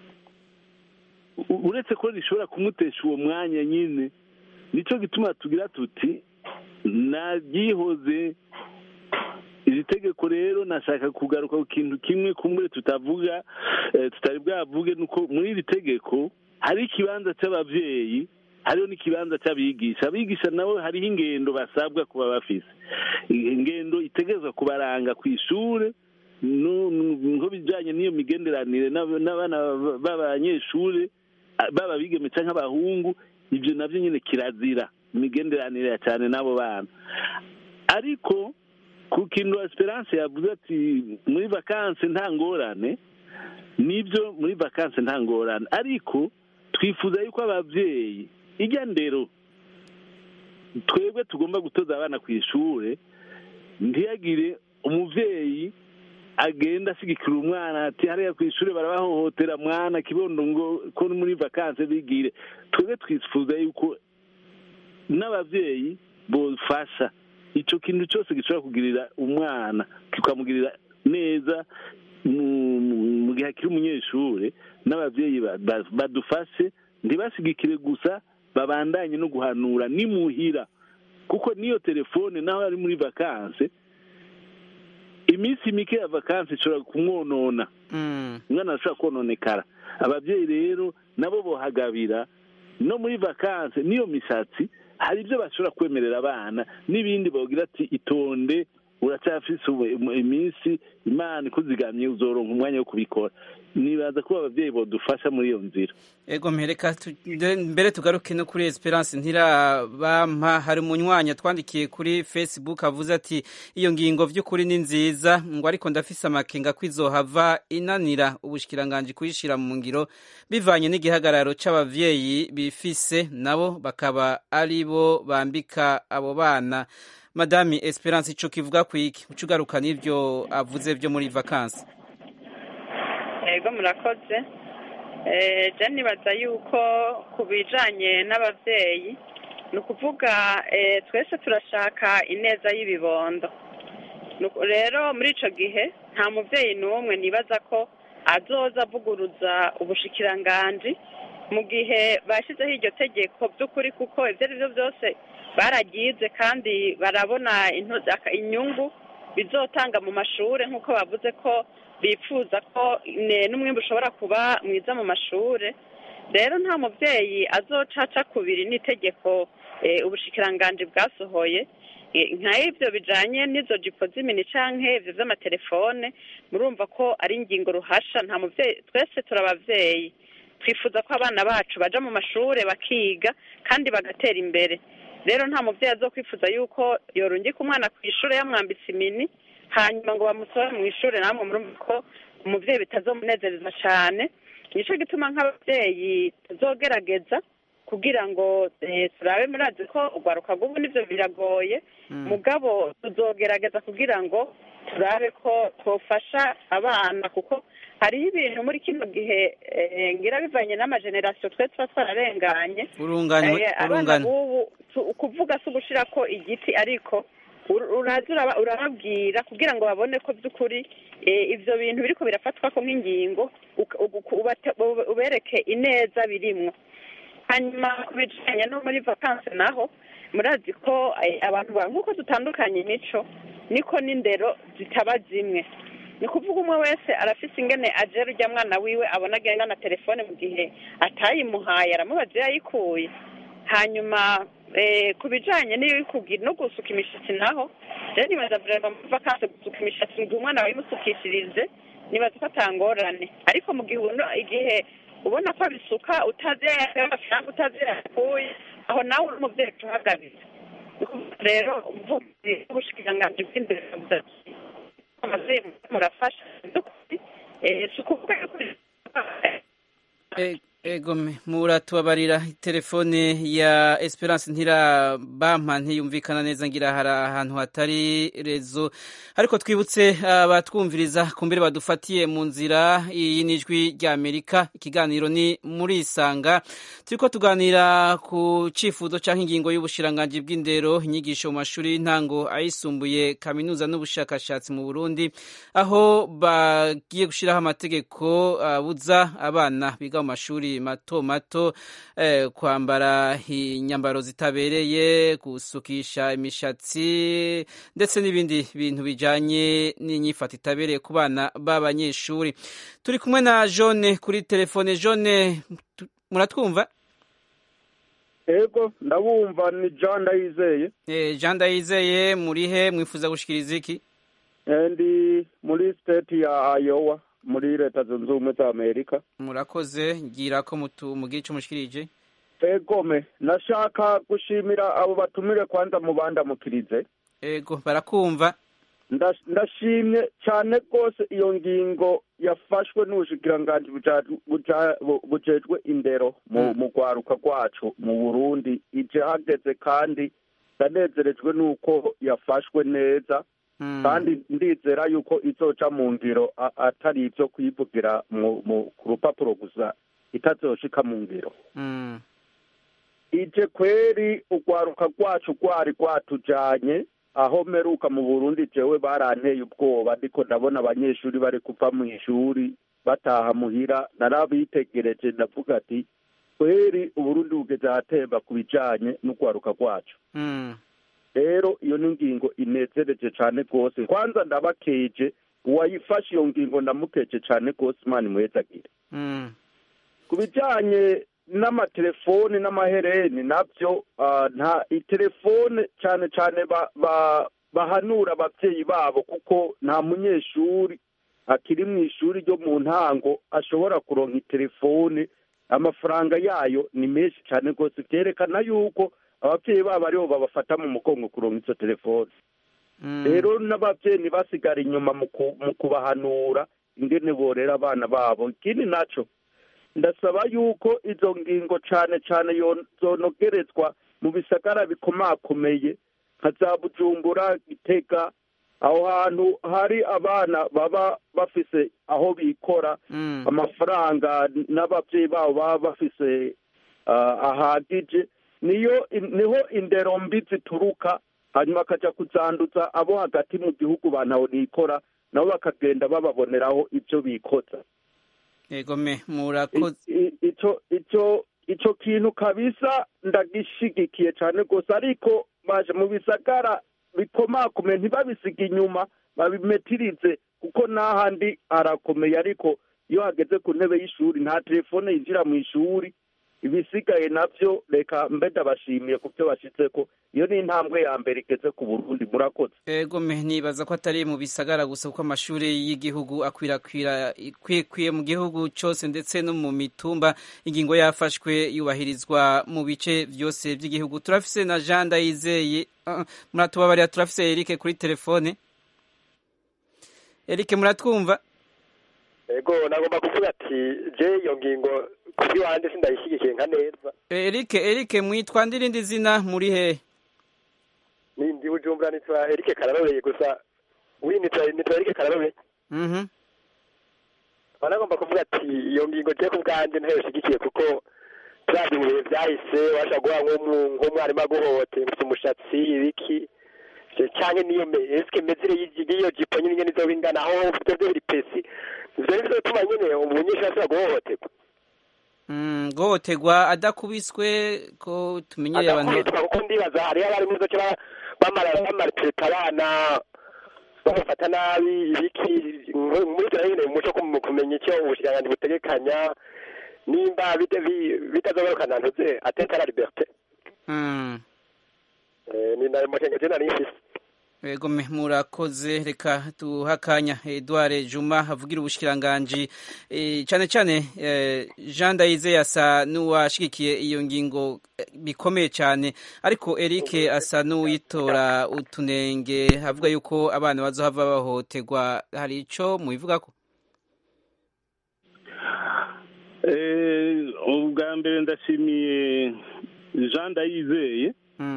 uretse ko rishobora kumutesha uwo mwanya nyine. Nicyo gituma tugira tuti nagihoze iri tegeko rero nashaka kugaruka ku kintu kimwe kumwe tutavuga tutari bwavuge nuko muri iri tegeko hari ikibanza cy'abavyeyi hariho n'ikibanza cy'abigisha. Abigisha nabo hariho ingendo basabwa kuba bafise ingendo itegerezwa kubaranga ku ishure nko bijanye n'iyo migenderanire n'abana b'abanyeshure baba bigeme canke abahungu. Ibyo navyo nyine kirazira imigenderanire cyane n'abo bana. Ariko ku kintu Esperance yavuze ati muri vacances nta ngorane, nibyo muri vacances nta ngorane, ariko twifuza yuko abavyeyi ijya ndero twebwe tugomba gutoza abana ku ishure ntiyagire umuvyeyi agenda asigikira umwana ati hariya ku ishure barabahohotera mwana kibondo ngo ko muri vacances bigire. Twebwe twifuza yuko n'abavyeyi bofasha ico kintu cyose gishobora kugirira umwana kikamugirira neza mu gihe akiri umunyeshure. N'abavyeyi badufashe ntibasigikire gusa babandanye no guhanura nimuhira kuko niyo telefone naho ari muri vacances iminsi mike ya vacances ishobora kumwonona umwana ashobora kononekara. Abavyeyi rero nabo bohagabira no muri vacances niyo mishatsi hari ibyo bashobora kwemerera abana n'ibindi bogira ati itonde uracyafise iminsi imana ikuzigamye uzoronka umwanya wo kubikora. Nibaza ko abavyeyi bodufasha muri iyo nzira. Ego mpereka mbere tugaruke no kuri Esperance Ntirabampa. Hari umunywanya twandikiye kuri Facebook avuze ati iyo ngingo vy'ukuri ni nziza ngo ariko ndafise amakenga kwizohava inanira ubushikiranganje kuyishira mu ngiro bivanye n'igihagararo c'abavyeyi bifise nabo bakaba ari bo bambika abo bana. Madame Esperance ico kivuga kwiki ucugaruka n'ivyo avuze vyo muri vacances? Ego murakoze. Eh je nibaza yuko kubijanye n'abavyeyi ni ukuvuga eh, twese turashaka ineza y'ibibondo. Rero muri ico gihe nta muvyeyi n'umwe nibaza ko azoza avuguruza ubushikiranganje mu gihe bashizeho iryo tegeko by'ukuri, kuko ivyo arivyo byose baragize kandi barabona inyungu bizotanga mu mashure nk'uko bavuze ko bifuza ko n'umwimbu ushobora kuba mwiza mu mashure. Rero nta muvyeyi azocaca kubiri n'itegeko ubushikiranganje bwasohoye nk'ivyo bijanye n'izo jipo z'imini canke ivyo vy'amatelefone. Murumva ko ari ingingo ruhasha. Nta muvyeyi, twese turabavyeyi, twifuza ko abana bacu baja mu mashure bakiga kandi bagatera imbere. Rero nta muvyeyi azokwifuza yuko yorungika umwana kw'ishure yamwambitse imini hanyuma ngo bamusohore mu ishure, namwe murumva ko umuvyeyi bitazomunezereza cane. Nico gituma nk'abavyeyi tuzogerageza kugira ngo turabe, murazi ko urwaruka rw'ubu nivyo biragoye, mugabo tuzogerageza kugira ngo turabe ko twofasha abana, kuko hariho ibintu muri kino gihe ngira bivanye n'amageneration twe tuba twararenganye. Abana b'ubu kuvuga si ugushirako igiti, ariko uraza urababwira kugira ngo babone ko by'ukuri ivyo bintu biriko birafatwa ko nk'ingingo, ubereke ineza birimwo. Hanyuma kubijanye no muri vacances naho murazi ko abantu nk'uko dutandukanye imico niko n'indero zitaba zimwe. Ni kuvuga umwe wese arafise ingene ajera urya mwana wiwe abona agenda na telefone mu gihe atayimuhaye aramubaza yayikuye. Hanyuma eh kubijanye n'iyo kugira no gusuka imishatsi naho je nibaza vraiment mu vacances gusuka imishatsi ngo umwana wayimusukishirize nibaza ko atangorane, ariko mu gihe igihe ubona ko abisuka utazi amafaranga utazi yakuye aho nawe uri umuvyeyi tuhagabiza. Rero ubushikiranganje bw'indero amazeye murafasha eh sukuvuga Ego muratubabarira telefone ya Esperance Ntirabampa ntiyumvikana neza, ngira hari ahantu hatari rezo, ariko twibutse abatwumviriza kumbere badufatiye mu nzira. Iyi nijwi rya Amerika, ikiganiro ni muri Isanga, turiko tuganira ku cifuzo canke ingingo y'ubushiranganje bw'indero, inyigisho mu mashuri y'intango, ayisumbuye, kaminuza n'ubushakashatsi mu Burundi, aho bagiye gushiraho amategeko abuza abana biga mu mashuri mato mato eh, kwambara inyambaro zitabereye, gusukisha imishatsi ndetse n'ibindi bintu bijanye n'inyifato itabereye ku bana b'abanyeshuri. Turi kumwe na Jone kuri telefone. Jone, muratwumva? Ego ndabumva. Ni Jean Ndayizeye. Eh, Jean Ndayizeye, murihe mwifuza gushikiriza iki? Ndi muri state ya Iowa muri leta zunze ubumwe za Amerika. Murakoze, ngira ko mugihe cyo mushikirije. Egome, nashaka gushimira abo batumire kwanza mubanda mukirize. Ego barakumva. Ndashimye cyane rwose iyo ngingo yafashwe n'ubushikiranganje bujejwe indero mu rwaruka rwacu mu Burundi, ije hageze kandi ndanezerejwe nuko yafashwe neza. Kandi ndizera yuko izoca mu ngiro atari ibyo kwivugira ku rupapuro gusa, itazoshika mu ngiro. Ije kweri urwaruka rwacu rwari rwatujanye aho meruka mu Burundi, jewe baranteye ubwoba, ndiko ndabona abanyeshuri bari kuva mu ishuri bataha muhira, narabitegereje ndavuga ati kweri Uburundi bugeze ahatemba ku bijanye n'urwaruka rwacu. Rero iyo ni ingingo inezereje cyane rwose. Kwanza ndabakeje uwayifashe iyo ngingo, ndamukeje cyane rwose, Imana imuhezagire. Ku bijyanye n'amatelefoni n'amahereni nabyo, nta itelefone cyane cyane bahanura ababyeyi babo kuko nta munyeshuri akiri mu ishuri ryo mu ntango ashobora kuronka itelefone amafaranga yayo ni menshi cyane rwose byerekana yuko ababyeyi babo aribo babafata mu mugongo kuronka izo telefone rero n'ababyeyi ntibasigare inyuma mu kubahanura ingene borera abana babo ikindi nacyo ndasaba yuko izo ngingo cyane cyane zonogerezwa mu bisagara bikomakomeye nka za Bujumbura Gitega aho hantu hari abana baba bafise aho bikora amafaranga n'ababyeyi babo baba bafise ahagije niyo niho indero mbi zituruka hanyuma akajya kuzanduza abo hagati mu gihugu bantaho nikora nabo bakagenda bababoneraho ibyo bikoza yego me murakoze icyo icyo icyo kintu kabisa ndagishigikiye cyane rwose ariko baje mu bisagara bikomakomeye ntibabisiga inyuma babimetirize kuko n'ahandi harakomeye ariko iyo hageze ku ntebe y'ishuri nta telefone yinjira mu ishuri ibisigaye nabyo reka mbe ndabashimiye ku byo bashyitse ko iyo ni intambwe ya mbere igeze ku Burundi murakoze yego me nibaza ko atari mu bisagara gusa kuko amashuri y'igihugu akwirakwira kwikwiye mu gihugu cyose ndetse no mu mitumba ingingo yafashwe yubahirizwa mu bice byose by'igihugu turafise na Jean Ndayizeye uh, muratubabarira turafise Eric kuri telefone Eric muratwumva yego nagomba kuvuga ati je iyo ngingo kuri wande sindayishyigikiye nka neza Eric Eric mwitwa ndirindi zina muri he ni ndi Bujumbura nitwa Eric Kararoreye gusa wi nitwa nitwa Eric Kararoreye mhm banagomba kuvuga ati iyo ngingo je ku bwande ntayoshigikiye kuko turazi mu bihe byahise washa guha nk'umwarimu aguhohote mfite umushatsi ibiki cyane niyo eske mezire y'iyo jipo nyine nizo bingana aho byo biri pesi ivyo nivyo bituma nyine umunyeshuri ashobora guhohoterwa Mm, gotegwa adakubiswe ko tumenyereye abantu kuko ndibaza hari abari muzo cyo bamara bamara abana bafata nabi ibiki muri cyane umuco kumenya icyo ubushirangandi butegekanya nimba bitazobokana ntuze atenta la liberté mm eh ni na mutenge na nifisi Ego murakoze reka tuhakanya Edouard Juma havugira ubushikiranganje e, cyane cyane e, Jean Ndayizeye asa n'uwashigikiye iyo ngingo e, bikomeye cyane ariko Eric asa n'uyitora utunenge havuga yuko abana bazohava bahotegwa hari ico mubivuga ko eh ubwa mbere ndashimiye Jean Ndayizeye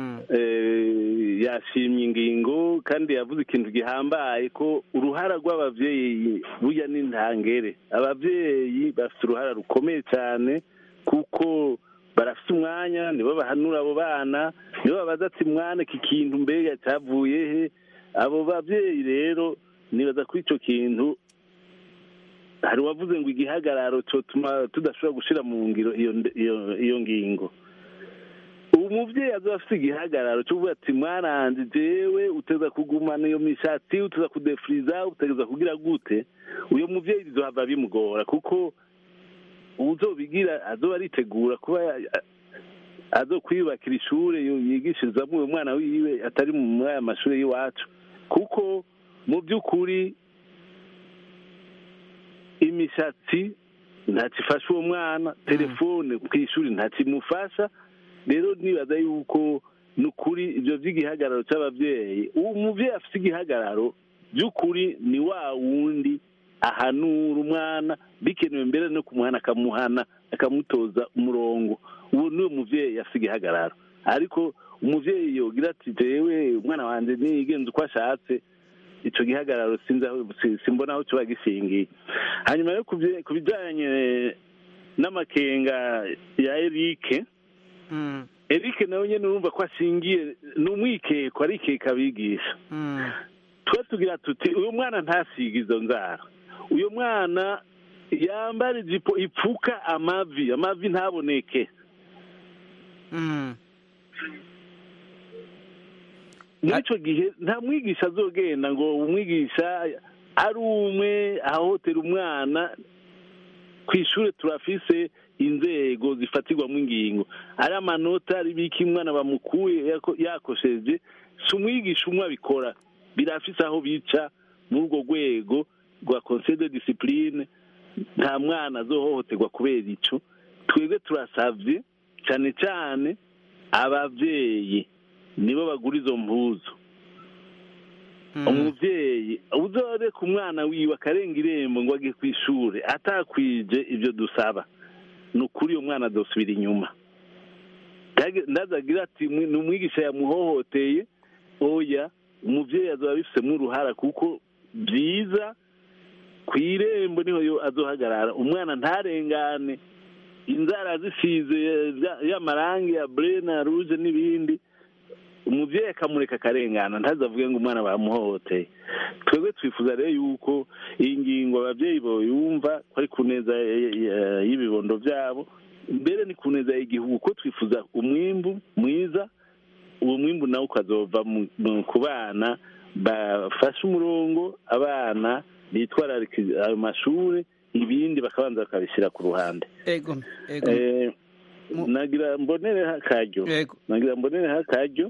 yashimye ingingo kandi yavuze ikintu gihambaye ko uruhara rw'ababyeyi buya n'intangere ababyeyi bafite uruhara rukomeye cyane kuko barafite umwanya nibo bahanura abo bana nibo babaza ati mwana iki kintu mbega cyavuye he abo babyeyi rero nibaza ko icyo kintu hari uwavuze ngo igihagararo cyotuma tudashobora gushyira mu ngiro iyo ngingo umuvyeyi azoba afite igihagararo cyo kuvuga ati mwaranze jewe uteza kugumana iyo mishatsi uteza kudefriza uteza kugira gute uyo muvyeyi bizohava bimugora kuko uzobigira azoba aritegura kuba azokwiyubakira ishure yigishirizamwo uyo mwana wiwe atari muri aya mashure y'iwacu kuko mu by'ukuri imishatsi ntakifasha uwo mwana telefone kw'ishuri ntakimufasha rero nibaza yuko nukuri ibyo by'igihagararo cy'ababyeyi umuvyeyi afite igihagararo by'ukuri ni wa wundi ahanura umwana bikenewe mbere no kumuhana akamuhana akamutoza umurongo uwo niwe muvyeyi afite igihagararo ariko umuvyeyi yogira ati jewe umwana wanje nigenza uko ashatse ico gihagararo simbona aho kiba gishingiye hanyuma yo ku bijanye n'amakenga ya Eric Mm. Eric nawe nyene urumva ko ashingiye n'umwikeko arikeka abigisha Mm. twe tugira tuti uyu mwana ntasiga izo nzara uyu mwana yambara ijipo ipfuka amavi amavi ntaboneke Mm. muri ico gihe nta mwigisha azogenda ngo umwigisha ari umwe ahotera umwana ku ishuri turafise inzego zifatirwamo ingingo ari amanota ari biki umwana bamukuye yakosheje si umwigisha umwe abikora birafise aho bica muri urwo rwego rwa conseil de discipline nta mwana azohohoterwa kubera ico twebwe turasavye cyane cyane abavyeyi nibo bagura izo mpuzu umuvyeyi uzoreka umwana wiwe akarenga irembo ngo agiye kw'ishure atakwije ivyo dusaba ni ukuri uwo mwana azosubira inyuma ndazagira ati ni umwigisha yamuhohoteye oya umuvyeyi azoba abifisemo uruhara kuko byiza ku irembo niho azohagarara umwana ntarengane inzara zisize y'amarangi ya ble na rouge n'ibindi umuvyeyi akamureka akarengana ntazavuge ngo umwana bamuhohoteye twebwe twifuza rero yuko iyi ngingo abavyeyi boyumva ko ari ku neza y'ibibondo vyabo mbere ni ku neza y'igihugu ko twifuza umwimbu mwiza uwo mwimbu nawe ukazova ku bana bafashe umurongo abana bitwararika ayo mashuri ibindi bakabanza bakabishyira ku ruhande ego ego nagira mbonereho akaryo nagira mbonereho akaryo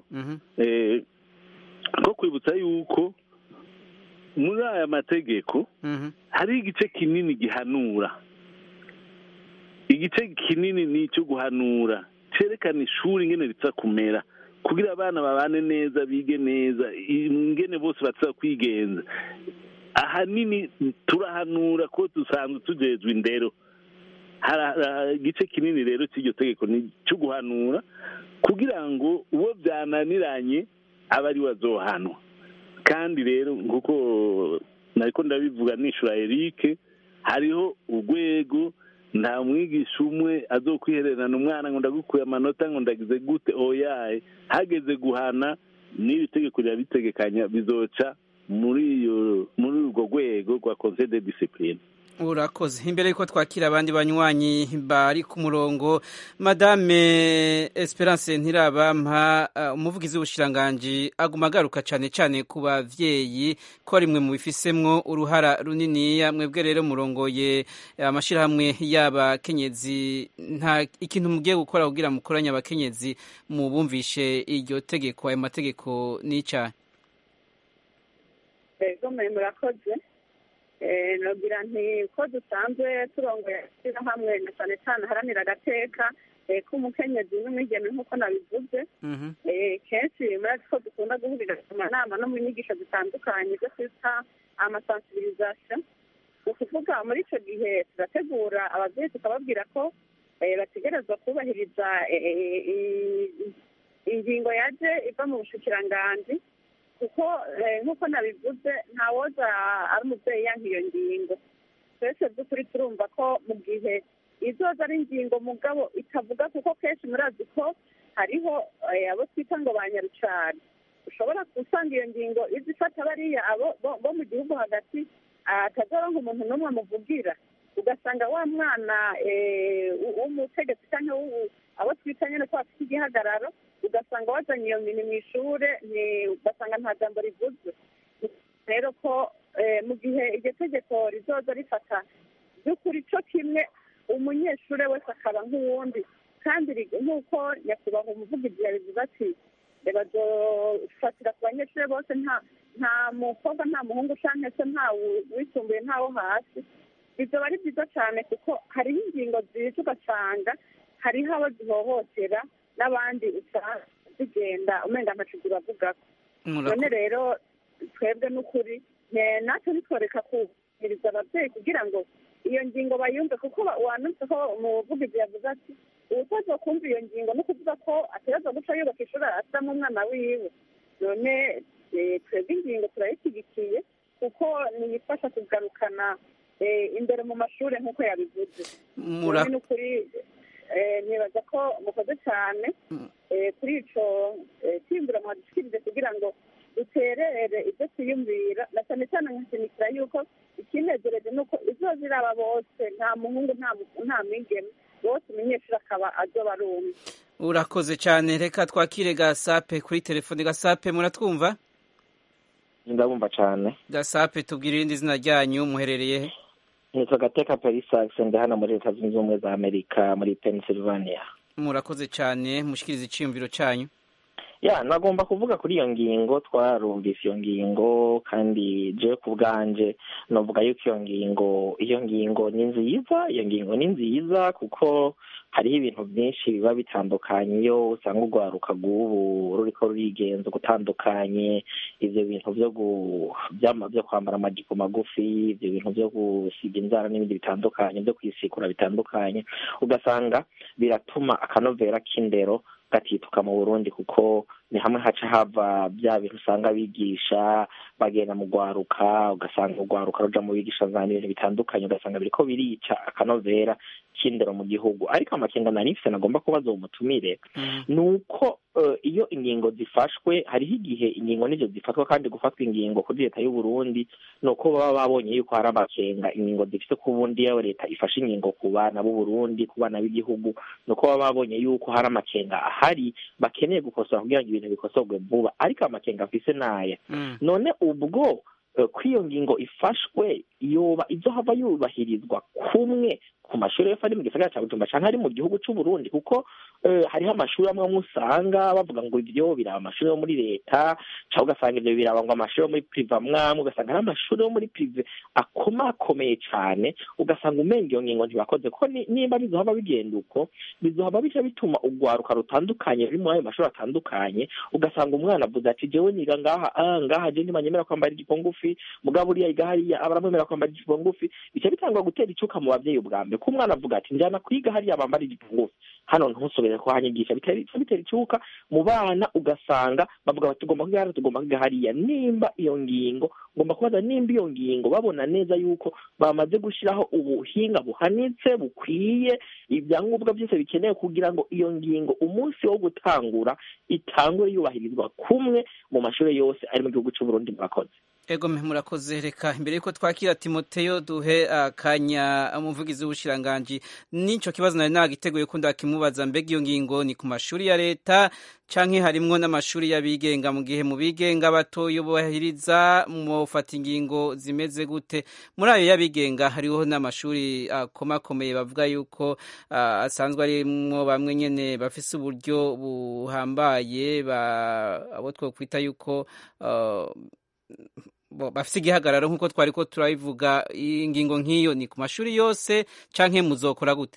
ko kwibutsa yuko muri aya mategeko hari igice kinini gihanura igice kinini ni icyo guhanura cyerekana ishuri ingene ritsa kumera kugira abana babane neza bige neza ingene bose batsa kwigenza ahanini turahanura ko dusanzwe tujejwe indero hari igice kinini rero cy'iryo tegeko ni cyo guhanura kugira ngo uwo byananiranye abe ari we azohanwa kandi rero nk'uko nariko ndabivuga nishura Eric hariho urwego nta mwigisha umwe azokwihererana umwana ngo ndagukuye amanota ngo ndagize gute oyaye hageze guhana n'iri tegeko rirabitegekanya bizoca muri iyo muri urwo rwego rwa conseil de discipline. Urakoze. Imbere yuko twakira abandi banywanyi bari ku murongo, Madame Esperance Ntirabampa, umuvugizi w'ubushiranganji, aguma agaruka cyane cyane ku bavyeyi ko rimwe mu bifisemwo uruhara runini. Mwebwe rero murongoye amashirahamwe y'abakenyezi, nta ikintu mugiye gukora kugira mukoranye abakenyezi mu bumvishe iryo tegeko, ayo mategeko n'icyaha? Ego murakoze. Nogira nti ko dusanzwe turongoye hamwe na cyane cyane haranira agateka k'umukenyezi n'umwigeme nk'uko nabivuze, kenshi murazi ko dukunda guhurira mu manama no mu nyigisho zitandukanye zo kwita amasensibilisation. Ni ukuvuga muri icyo gihe turategura ababyeyi tukababwira ko bategerezwa kubahiriza ingingo yaje iva mu bushikiranganji, kuko nk'uko nabivuze ntawoza ari umubyeyi yanka iyo ngingo. Twese by'ukuri turumva ko mu gihe izoza ari ingingo mugabo itavuga, kuko kenshi murazi ko hariho abo twita ngo ba nyarucari, ushobora gusanga iyo ngingo izi ifata bariya abo bo mu gihugu hagati atazoronka umuntu n'umwe amuvugira, ugasanga wa mwana w'umutegetsi cyangwa abo twita nyine ko bafite igihagararo, ugasanga wazanye iyo mini mu ishure ugasanga nta jambo rivuzwe. Rero ko mu gihe iryo tegeko rizoza rifata by'ukuri cyo kimwe umunyeshure wese akaba nk'uwundi, kandi nk'uko nyakubahwa umuvugizi yabivuze ati bazofatira ku banyeshure bose, nta nta mukobwa nta muhungu cyangwa se nta wisumbuye ntawo hasi, bizoba ari byiza cyane kuko hariho ingingo zije ugasanga hariho abo zihohotera n'abandi usanga zigenda umenga ntaco zibavugako. None rero twebwe n'ukuri natwe nitworeka kubahiriza ababyeyi kugira ngo iyo ngingo bayumve, kuko wanutse ko umuvugizi yavuze ati uwutaza kumva iyo ngingo no kuvuga ko ategerezwa guca yubaka ishuri asiramwo umwana wiwe. None twebwe ingingo turayishyigikiye kuko niyifasha kugarukana imbere mu mashuri nk'uko yabivuze. None n'ukuri nibaza ko mukoze cyane kuri ico timbura mwadushikirije kugira ngo duterere ibyo twiyumvira, na cyane cyane nkashimikira yuko ikinezereje nuko izoziraba bose, nta muhungu nta mwigeme, bose umunyeshuri akaba azoba ari umwe. Urakoze cyane. Reka twakire Gasape kuri telefone. Gasape muratwumva? Ndabumva cyane. Gasape, tubwire irindi zina ryanyu, muherereye he? nitwa Gateka Perisax ndi hano muri Leta Zunze Ubumwe za Amerika muri Pennsylvania. Murakoze cyane mushikiriza iciyumviro cyanyu. Ya nagomba kuvuga kuri iyo ngingo twarumvise iyo ngingo kandi je ku bwanje novuga yuko iyo ngingo iyo ngingo ni nziza iyo ngingo ni nziza kuko hariho ibintu byinshi biba bitandukanye iyo usanga urwaruka rw'ubu ruriko rurigenza gutandukanye ivyo bintu vyo byama byo kwambara amajipo magufi ivyo bintu vyo gusiga inzara n'ibindi bitandukanye byo kwisikura bitandukanye ugasanga biratuma akanovera k'indero gatituka mu Burundi kuko ni hamwe haca hava bya bintu usanga bigisha bagenda mu gwaruka ugasanga urwaruka ruja mu bigisha za n'ibintu bitandukanye ugasanga biriko birica akanovera k'indero mu gihugu ariko amakenga narifise nagomba kubaza uwo mutumire mm. nuko uh, iyo ingingo zifashwe hariho igihe ingingo nizo zifatwa kandi gufatwa ingingo kuri leta y'u Burundi nuko baba babonye yuko hari amakenga ingingo zifite ku bundi yawe leta ifashe ingingo ku bana b'u Burundi ku bana b'igihugu nuko baba babonye yuko hari amakenga ahari bakeneye gukosora kugira ngo ibintu bikosorwe vuba ariko amakenga afise naye mm. none ubwo kw'iyo ngingo ifashwe yoba izohava yubahirizwa kumwe ku mashuri yose ari mu gisagara cya Bujumbura canke ari mu gihugu c'u Burundi kuko uh, hariho amashuri amwe usanga bavuga ngo ivyo biraba amashuri yo muri leta cyangwa ugasanga ivyo biraba ngo amashuri yo muri prive amwamwe ugasanga ari amashuri yo muri prive akomakomeye cane ugasanga umenga iyo ngingo ntibakoze ko nimba bizohava bigenda uko bizohava bica bituma urwaruka rutandukanye ruri muri ayo mashuri atandukanye ugasanga umwana avuze ati jewe niga ngaha ah ngaha je ntibanyemera kwambara ijipo ngufi mugabo uriya yiga hariya abaramwemera kwambara ijipo ngufi bica bitangwa gutera icuka mu bavyeyi ubwa mbere ko umwana avuga ati njana kwiga hariya bambara ijipo ngufi hano ntusubire ko hanyigisha bitera icuka mu bana ugasanga bavuga bati tugomba kwiga hariya tugomba kwiga hariya nimba iyo ngingo ngomba kubaza nimba iyo ngingo babona neza yuko bamaze gushiraho ubuhinga buhanitse bukwiye ibyangombwa byose bikenewe kugira ngo iyo ngingo umunsi wo gutangura itangure yubahirizwa kumwe mu mashuri yose ari mu gihugu cy'u Burundi murakoze. Ego murakoze reka imbere yuko twakira Timoteyo duhe akanya umuvugizi w'ubushiranganji nico kibazo nari nagiteguye ko ndakimubaza mbega iyo ngingo ni ku mashuri ya leta canke harimwo n'amashuri y'abigenga mu gihe mu bigenga batoyo bohiriza mu fata ingingo zimeze gute muri ayo y'abigenga hariho n'amashuri akomakomeye bavuga yuko uh, asanzwe arimwo bamwe nyene bafise uburyo buhambaye abo twokwita yuko uh, bafise igihagararo nk'uko twari ko turabivuga ingingo nk'iyo ni ku mashuri yose canke muzokora gute?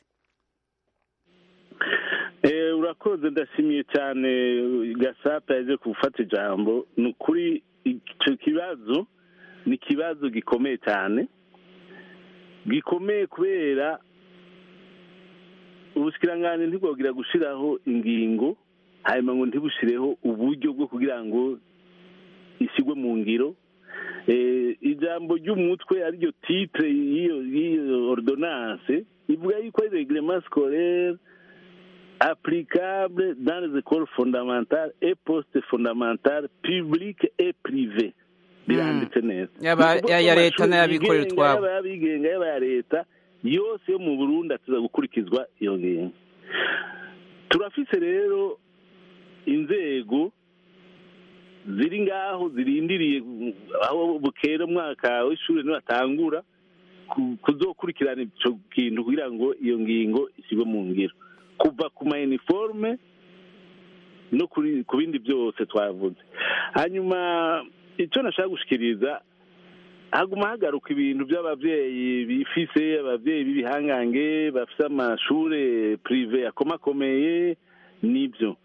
Eh urakoze ndashimiye cyane Gasapa yaje gufata ijambo ni kuri icyo kibazo ni kibazo gikomeye cyane gikomeye kubera ubushikiranganje ntibwogira gushiraho ingingo hanyuma ngo ntibushireho uburyo bwo kugira ngo isigwe mu ngiro ijambo ry'umutwe ariryo titre y'iyo ordonnance ivuga yuko ari règlement scolaire applicable dans les écoles fondamentales et post-fondamentales publiques et privées biranditse neza ya leta n'abikorera twabo y'abigenga y'aba leta yose yo mu Burundi atuza gukurikizwa iyo ngingo turafise rero inzego ziri ngaho zirindiriye aho bukera umwaka w'ishuri nibatangura kuzokurikirana ico kintu kugira ngo iyo ngingo ishyirwe mu ngiro kuva ku ma uniforme no kuri ku bindi byose twavuze hanyuma icyo nashaka gushikiriza haguma hagaruka ibintu by'abavyeyi bifise abavyeyi b'ibihangange bafise amashure prive akomakomeye nibyo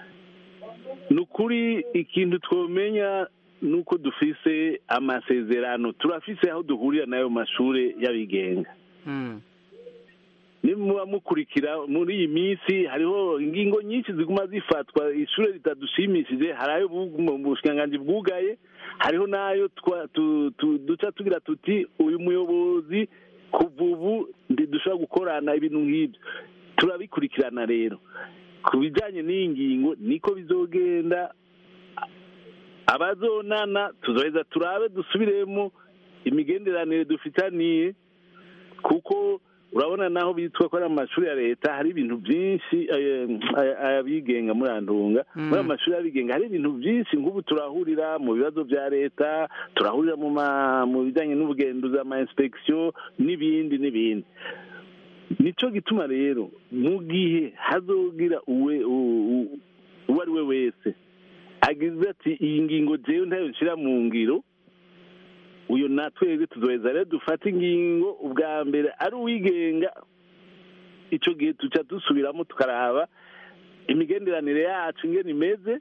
nukuri ikintu twomenya nuko dufise amasezerano turafise aho duhurira nayo mashure y'abigenga mm. nimuba mukurikira muri iyi minsi hariho ingingo nyinshi ziguma zifatwa ishure ritadushimishije harayo mu bushikiranganji bwugaye hariho nayo duca tugira tuti uyu muyobozi kuva ubu dushobora gukorana ibintu nk'ibyo turabikurikirana rero ku bijyanye n'iyi ngingo niko bizogenda abazonana tuzoheza turabe dusubiremo imigenderanire dufitaniye kuko urabona naho bitwa ko ari amashuri ya leta hari ibintu byinshi abigenga muri Antunga muri amashuri y'abigenga hari ibintu byinshi nk'ubu turahurira mu bibazo bya leta turahurira mu mu bijyanye n'ubugenduzi ama inspection n'ibindi n'ibindi nico gituma rero mu gihe hazogira uwe uwo ari we wese agize ati iyi ngingo jewe ntayo nshira mu ngiro uyo natwebwe tuzoheza rero dufata ingingo ubwa mbere ari uwigenga icyo gihe tuca dusubiramo tukaraba imigenderanire yacu ingene imeze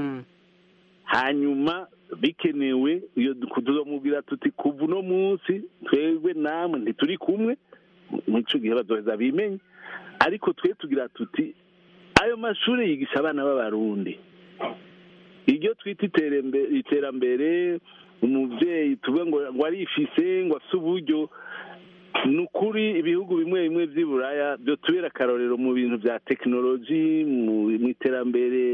hanyuma bikenewe iyo tuzomubwira tuti kuva uno munsi twebwe namwe ntituri kumwe mw'ico gihe bazoheza bimenye ariko twe tugira tuti ayo mashuri yigisha abana b'abarundi iryo twita iterambere umubyeyi tuvuga ngo ngo arifise ngo afise uburyo ni ukuri ibihugu bimwe bimwe by'i Buraya byo tubera akarorero mu bintu bya tekinoloji mu iterambere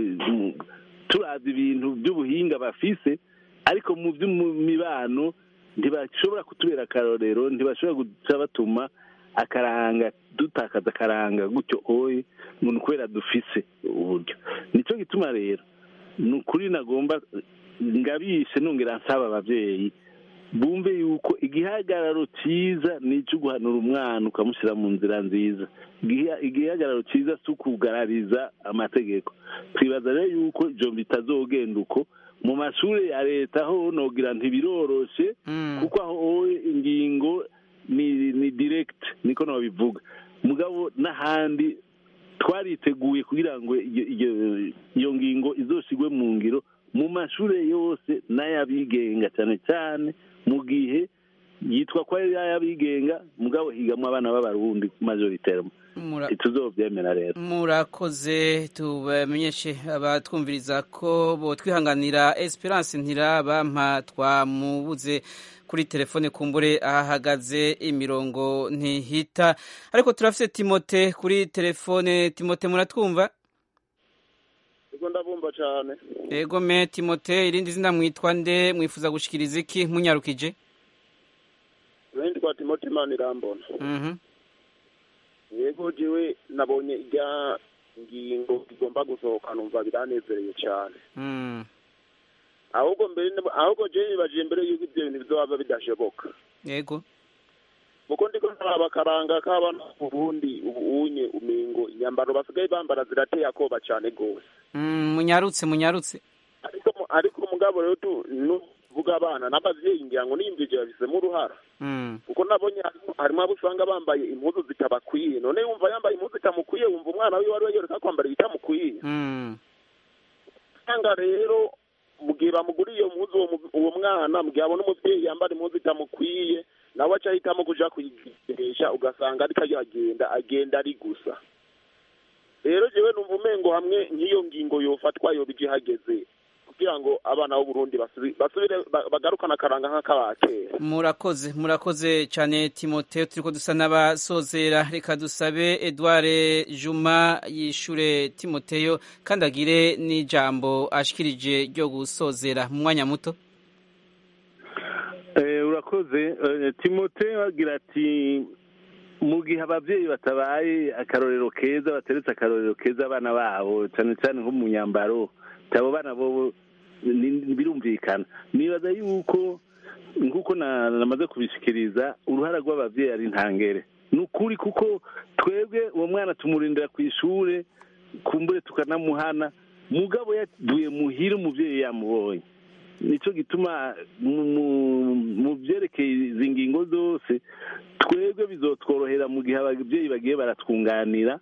turazi ibintu by'ubuhinga bafise ariko mu by'imibano ntibashobora kutubera akarorero ntibashobora guca batuma akaranga dutakaza akaranga gutyo oye ngo kubera dufise uburyo nicyo gituma rero ni ukuri nagomba ngabishe nongera nsaba ababyeyi bumve yuko igihagararo cyiza ni icyo guhanura umwana ukamushyira mu nzira nziza igihagararo cyiza si ukugarariza amategeko twibaza rero yuko ibyo bitazogenda uko mu mashuri ya leta ho nogira ntibiroroshe kuko aho ingingo ni ni direct niko nabivuga mugabo n'ahandi twariteguye kugira ngo iyo ngingo izosigwe mu ngiro mu mashuri yose n'ay'abigenga cyane cyane mu gihe yitwa ko ari ay'abigenga mugabo higamwo abana b'abarundi majoritairement tuzovyemera rero murakoze tubamenyeshe abatwumviriza ko bo twihanganira Esperance Ntirabampa twamubuze kuri telefone kumbure ahahagaze imirongo ntihita ariko turafite Timote kuri telefone. Timote muratwumva? Ego ndabumva cyane. Ego me Timote, irindi zina mwitwa nde, mwifuza gushikiriza iki munyarukije? Wendi kwa Timote Manirambona. Mhm. Yego jiwe nabonye ijya ngingo igomba gusohoka numva biranezereye cyane. Mhm. Ahubwo mbere ahubwo je nibaje mbere yuko ibyo bintu bizoba bidashoboka. Yego. Muko ndiko narabakaranga kabana Burundi ubunye umingo inyambaro basigaye bambara zirateye akoba cyane gose. Mm munyarutse munyarutse. Ariko ariko mugabo rero tu nuvuga abana n'abavyeyi ngira ngo nimvije babise mu ruhara. Mm. Uko nabonye harimo abo usanga bambaye impuzu zitabakwiye none yumva yambaye impuzu zitamukwiye wumva umwana wiwe wari yoreka kwambara ibitamukwiye. Mm. Sanga rero mugihe bamuguriye iyo mpuzu uwo mwana mugihe abona umuvyeyi yambara impuzu itamukwiye nawe aca ahitamo kuja kuyigesha ugasanga ariko agenda agenda ari gusa. Rero jewe numva umengo hamwe nk'iyo ngingo yofatwa yo bije hageze kugira ngo abana b'u Burundi basubire bagarukana akaranga nk'akabakera. Murakoze murakoze cyane Timote, turiko dusa n'abasozera, reka dusabe Edouard Juma yishure Timoteyo kandi agire n'ijambo ashikirije ryo gusozera mu mwanya muto. Eh urakoze Timote agira ati mu gihe abavyeyi batabaye akarorero keza bateretse akarorero keza abana babo cyane cyane nko mu nyambaro tabo bana bo birumvikana nibaza yuko nguko namaze kubishikiriza uruhara rw'abavyeyi ari ntangere nukuri kuko twebwe uwo mwana tumurindira ku ishure kumbure tukanamuhana mugabo yaduye muhira umuvyeyi yamubonye nico gituma mu byerekeye izi ngingo zose twebwe bizotworohera mu gihe abavyeyi bagiye baratwunganira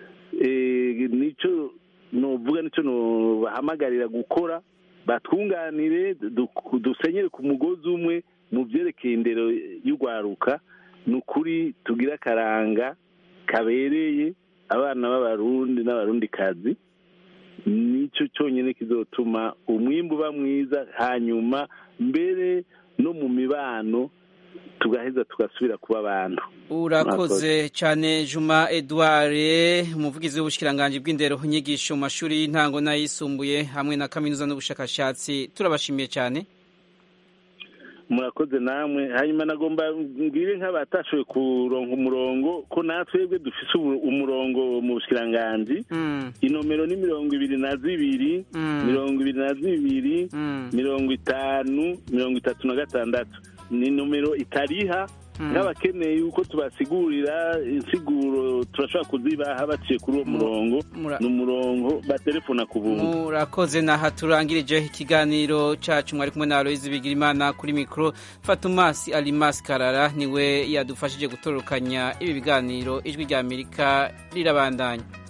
nico novuga nico no bahamagarira gukora batwunganire dusenyere ku mugozi umwe mu byerekeye indero y'ugwaruka nukuri tugira akaranga kabereye abana b'abarundi n'abarundi kazi nico cyonyine kizotuma umwimbu uba mwiza hanyuma mbere no mu mibano tugaheza tugasubira kuba abantu. Urakoze cyane Juma Edouard, umuvugizi w'ubushikiranganje bw'indero nyigisho mu mashuri y'intango n'ayisumbuye hamwe na kaminuza n'ubushakashatsi, turabashimiye cyane. murakoze namwe hanyuma nagomba mbwire nk'abatashoboye kuronka umurongo ko natwebwe dufise umurongo mu bushikiranganji inomero ni mirongo ibiri na zibiri mirongo ibiri na zibiri mirongo itanu mirongo itatu na gatandatu ni nomero itariha n'abakeneye yuko tubasigurira insiguro turashobora kuzibaha baciye kuri uwo murongo ni umurongo baterefona ku buntu. Murakoze naha turangirije ikiganiro cacu mwari kumwe na Aloyizi Bigirimana kuri mikro. Fatumasi Alimasi Karara niwe yadufashije gutorokanya ibi biganiro. Ijwi rya Amerika rirabandanya.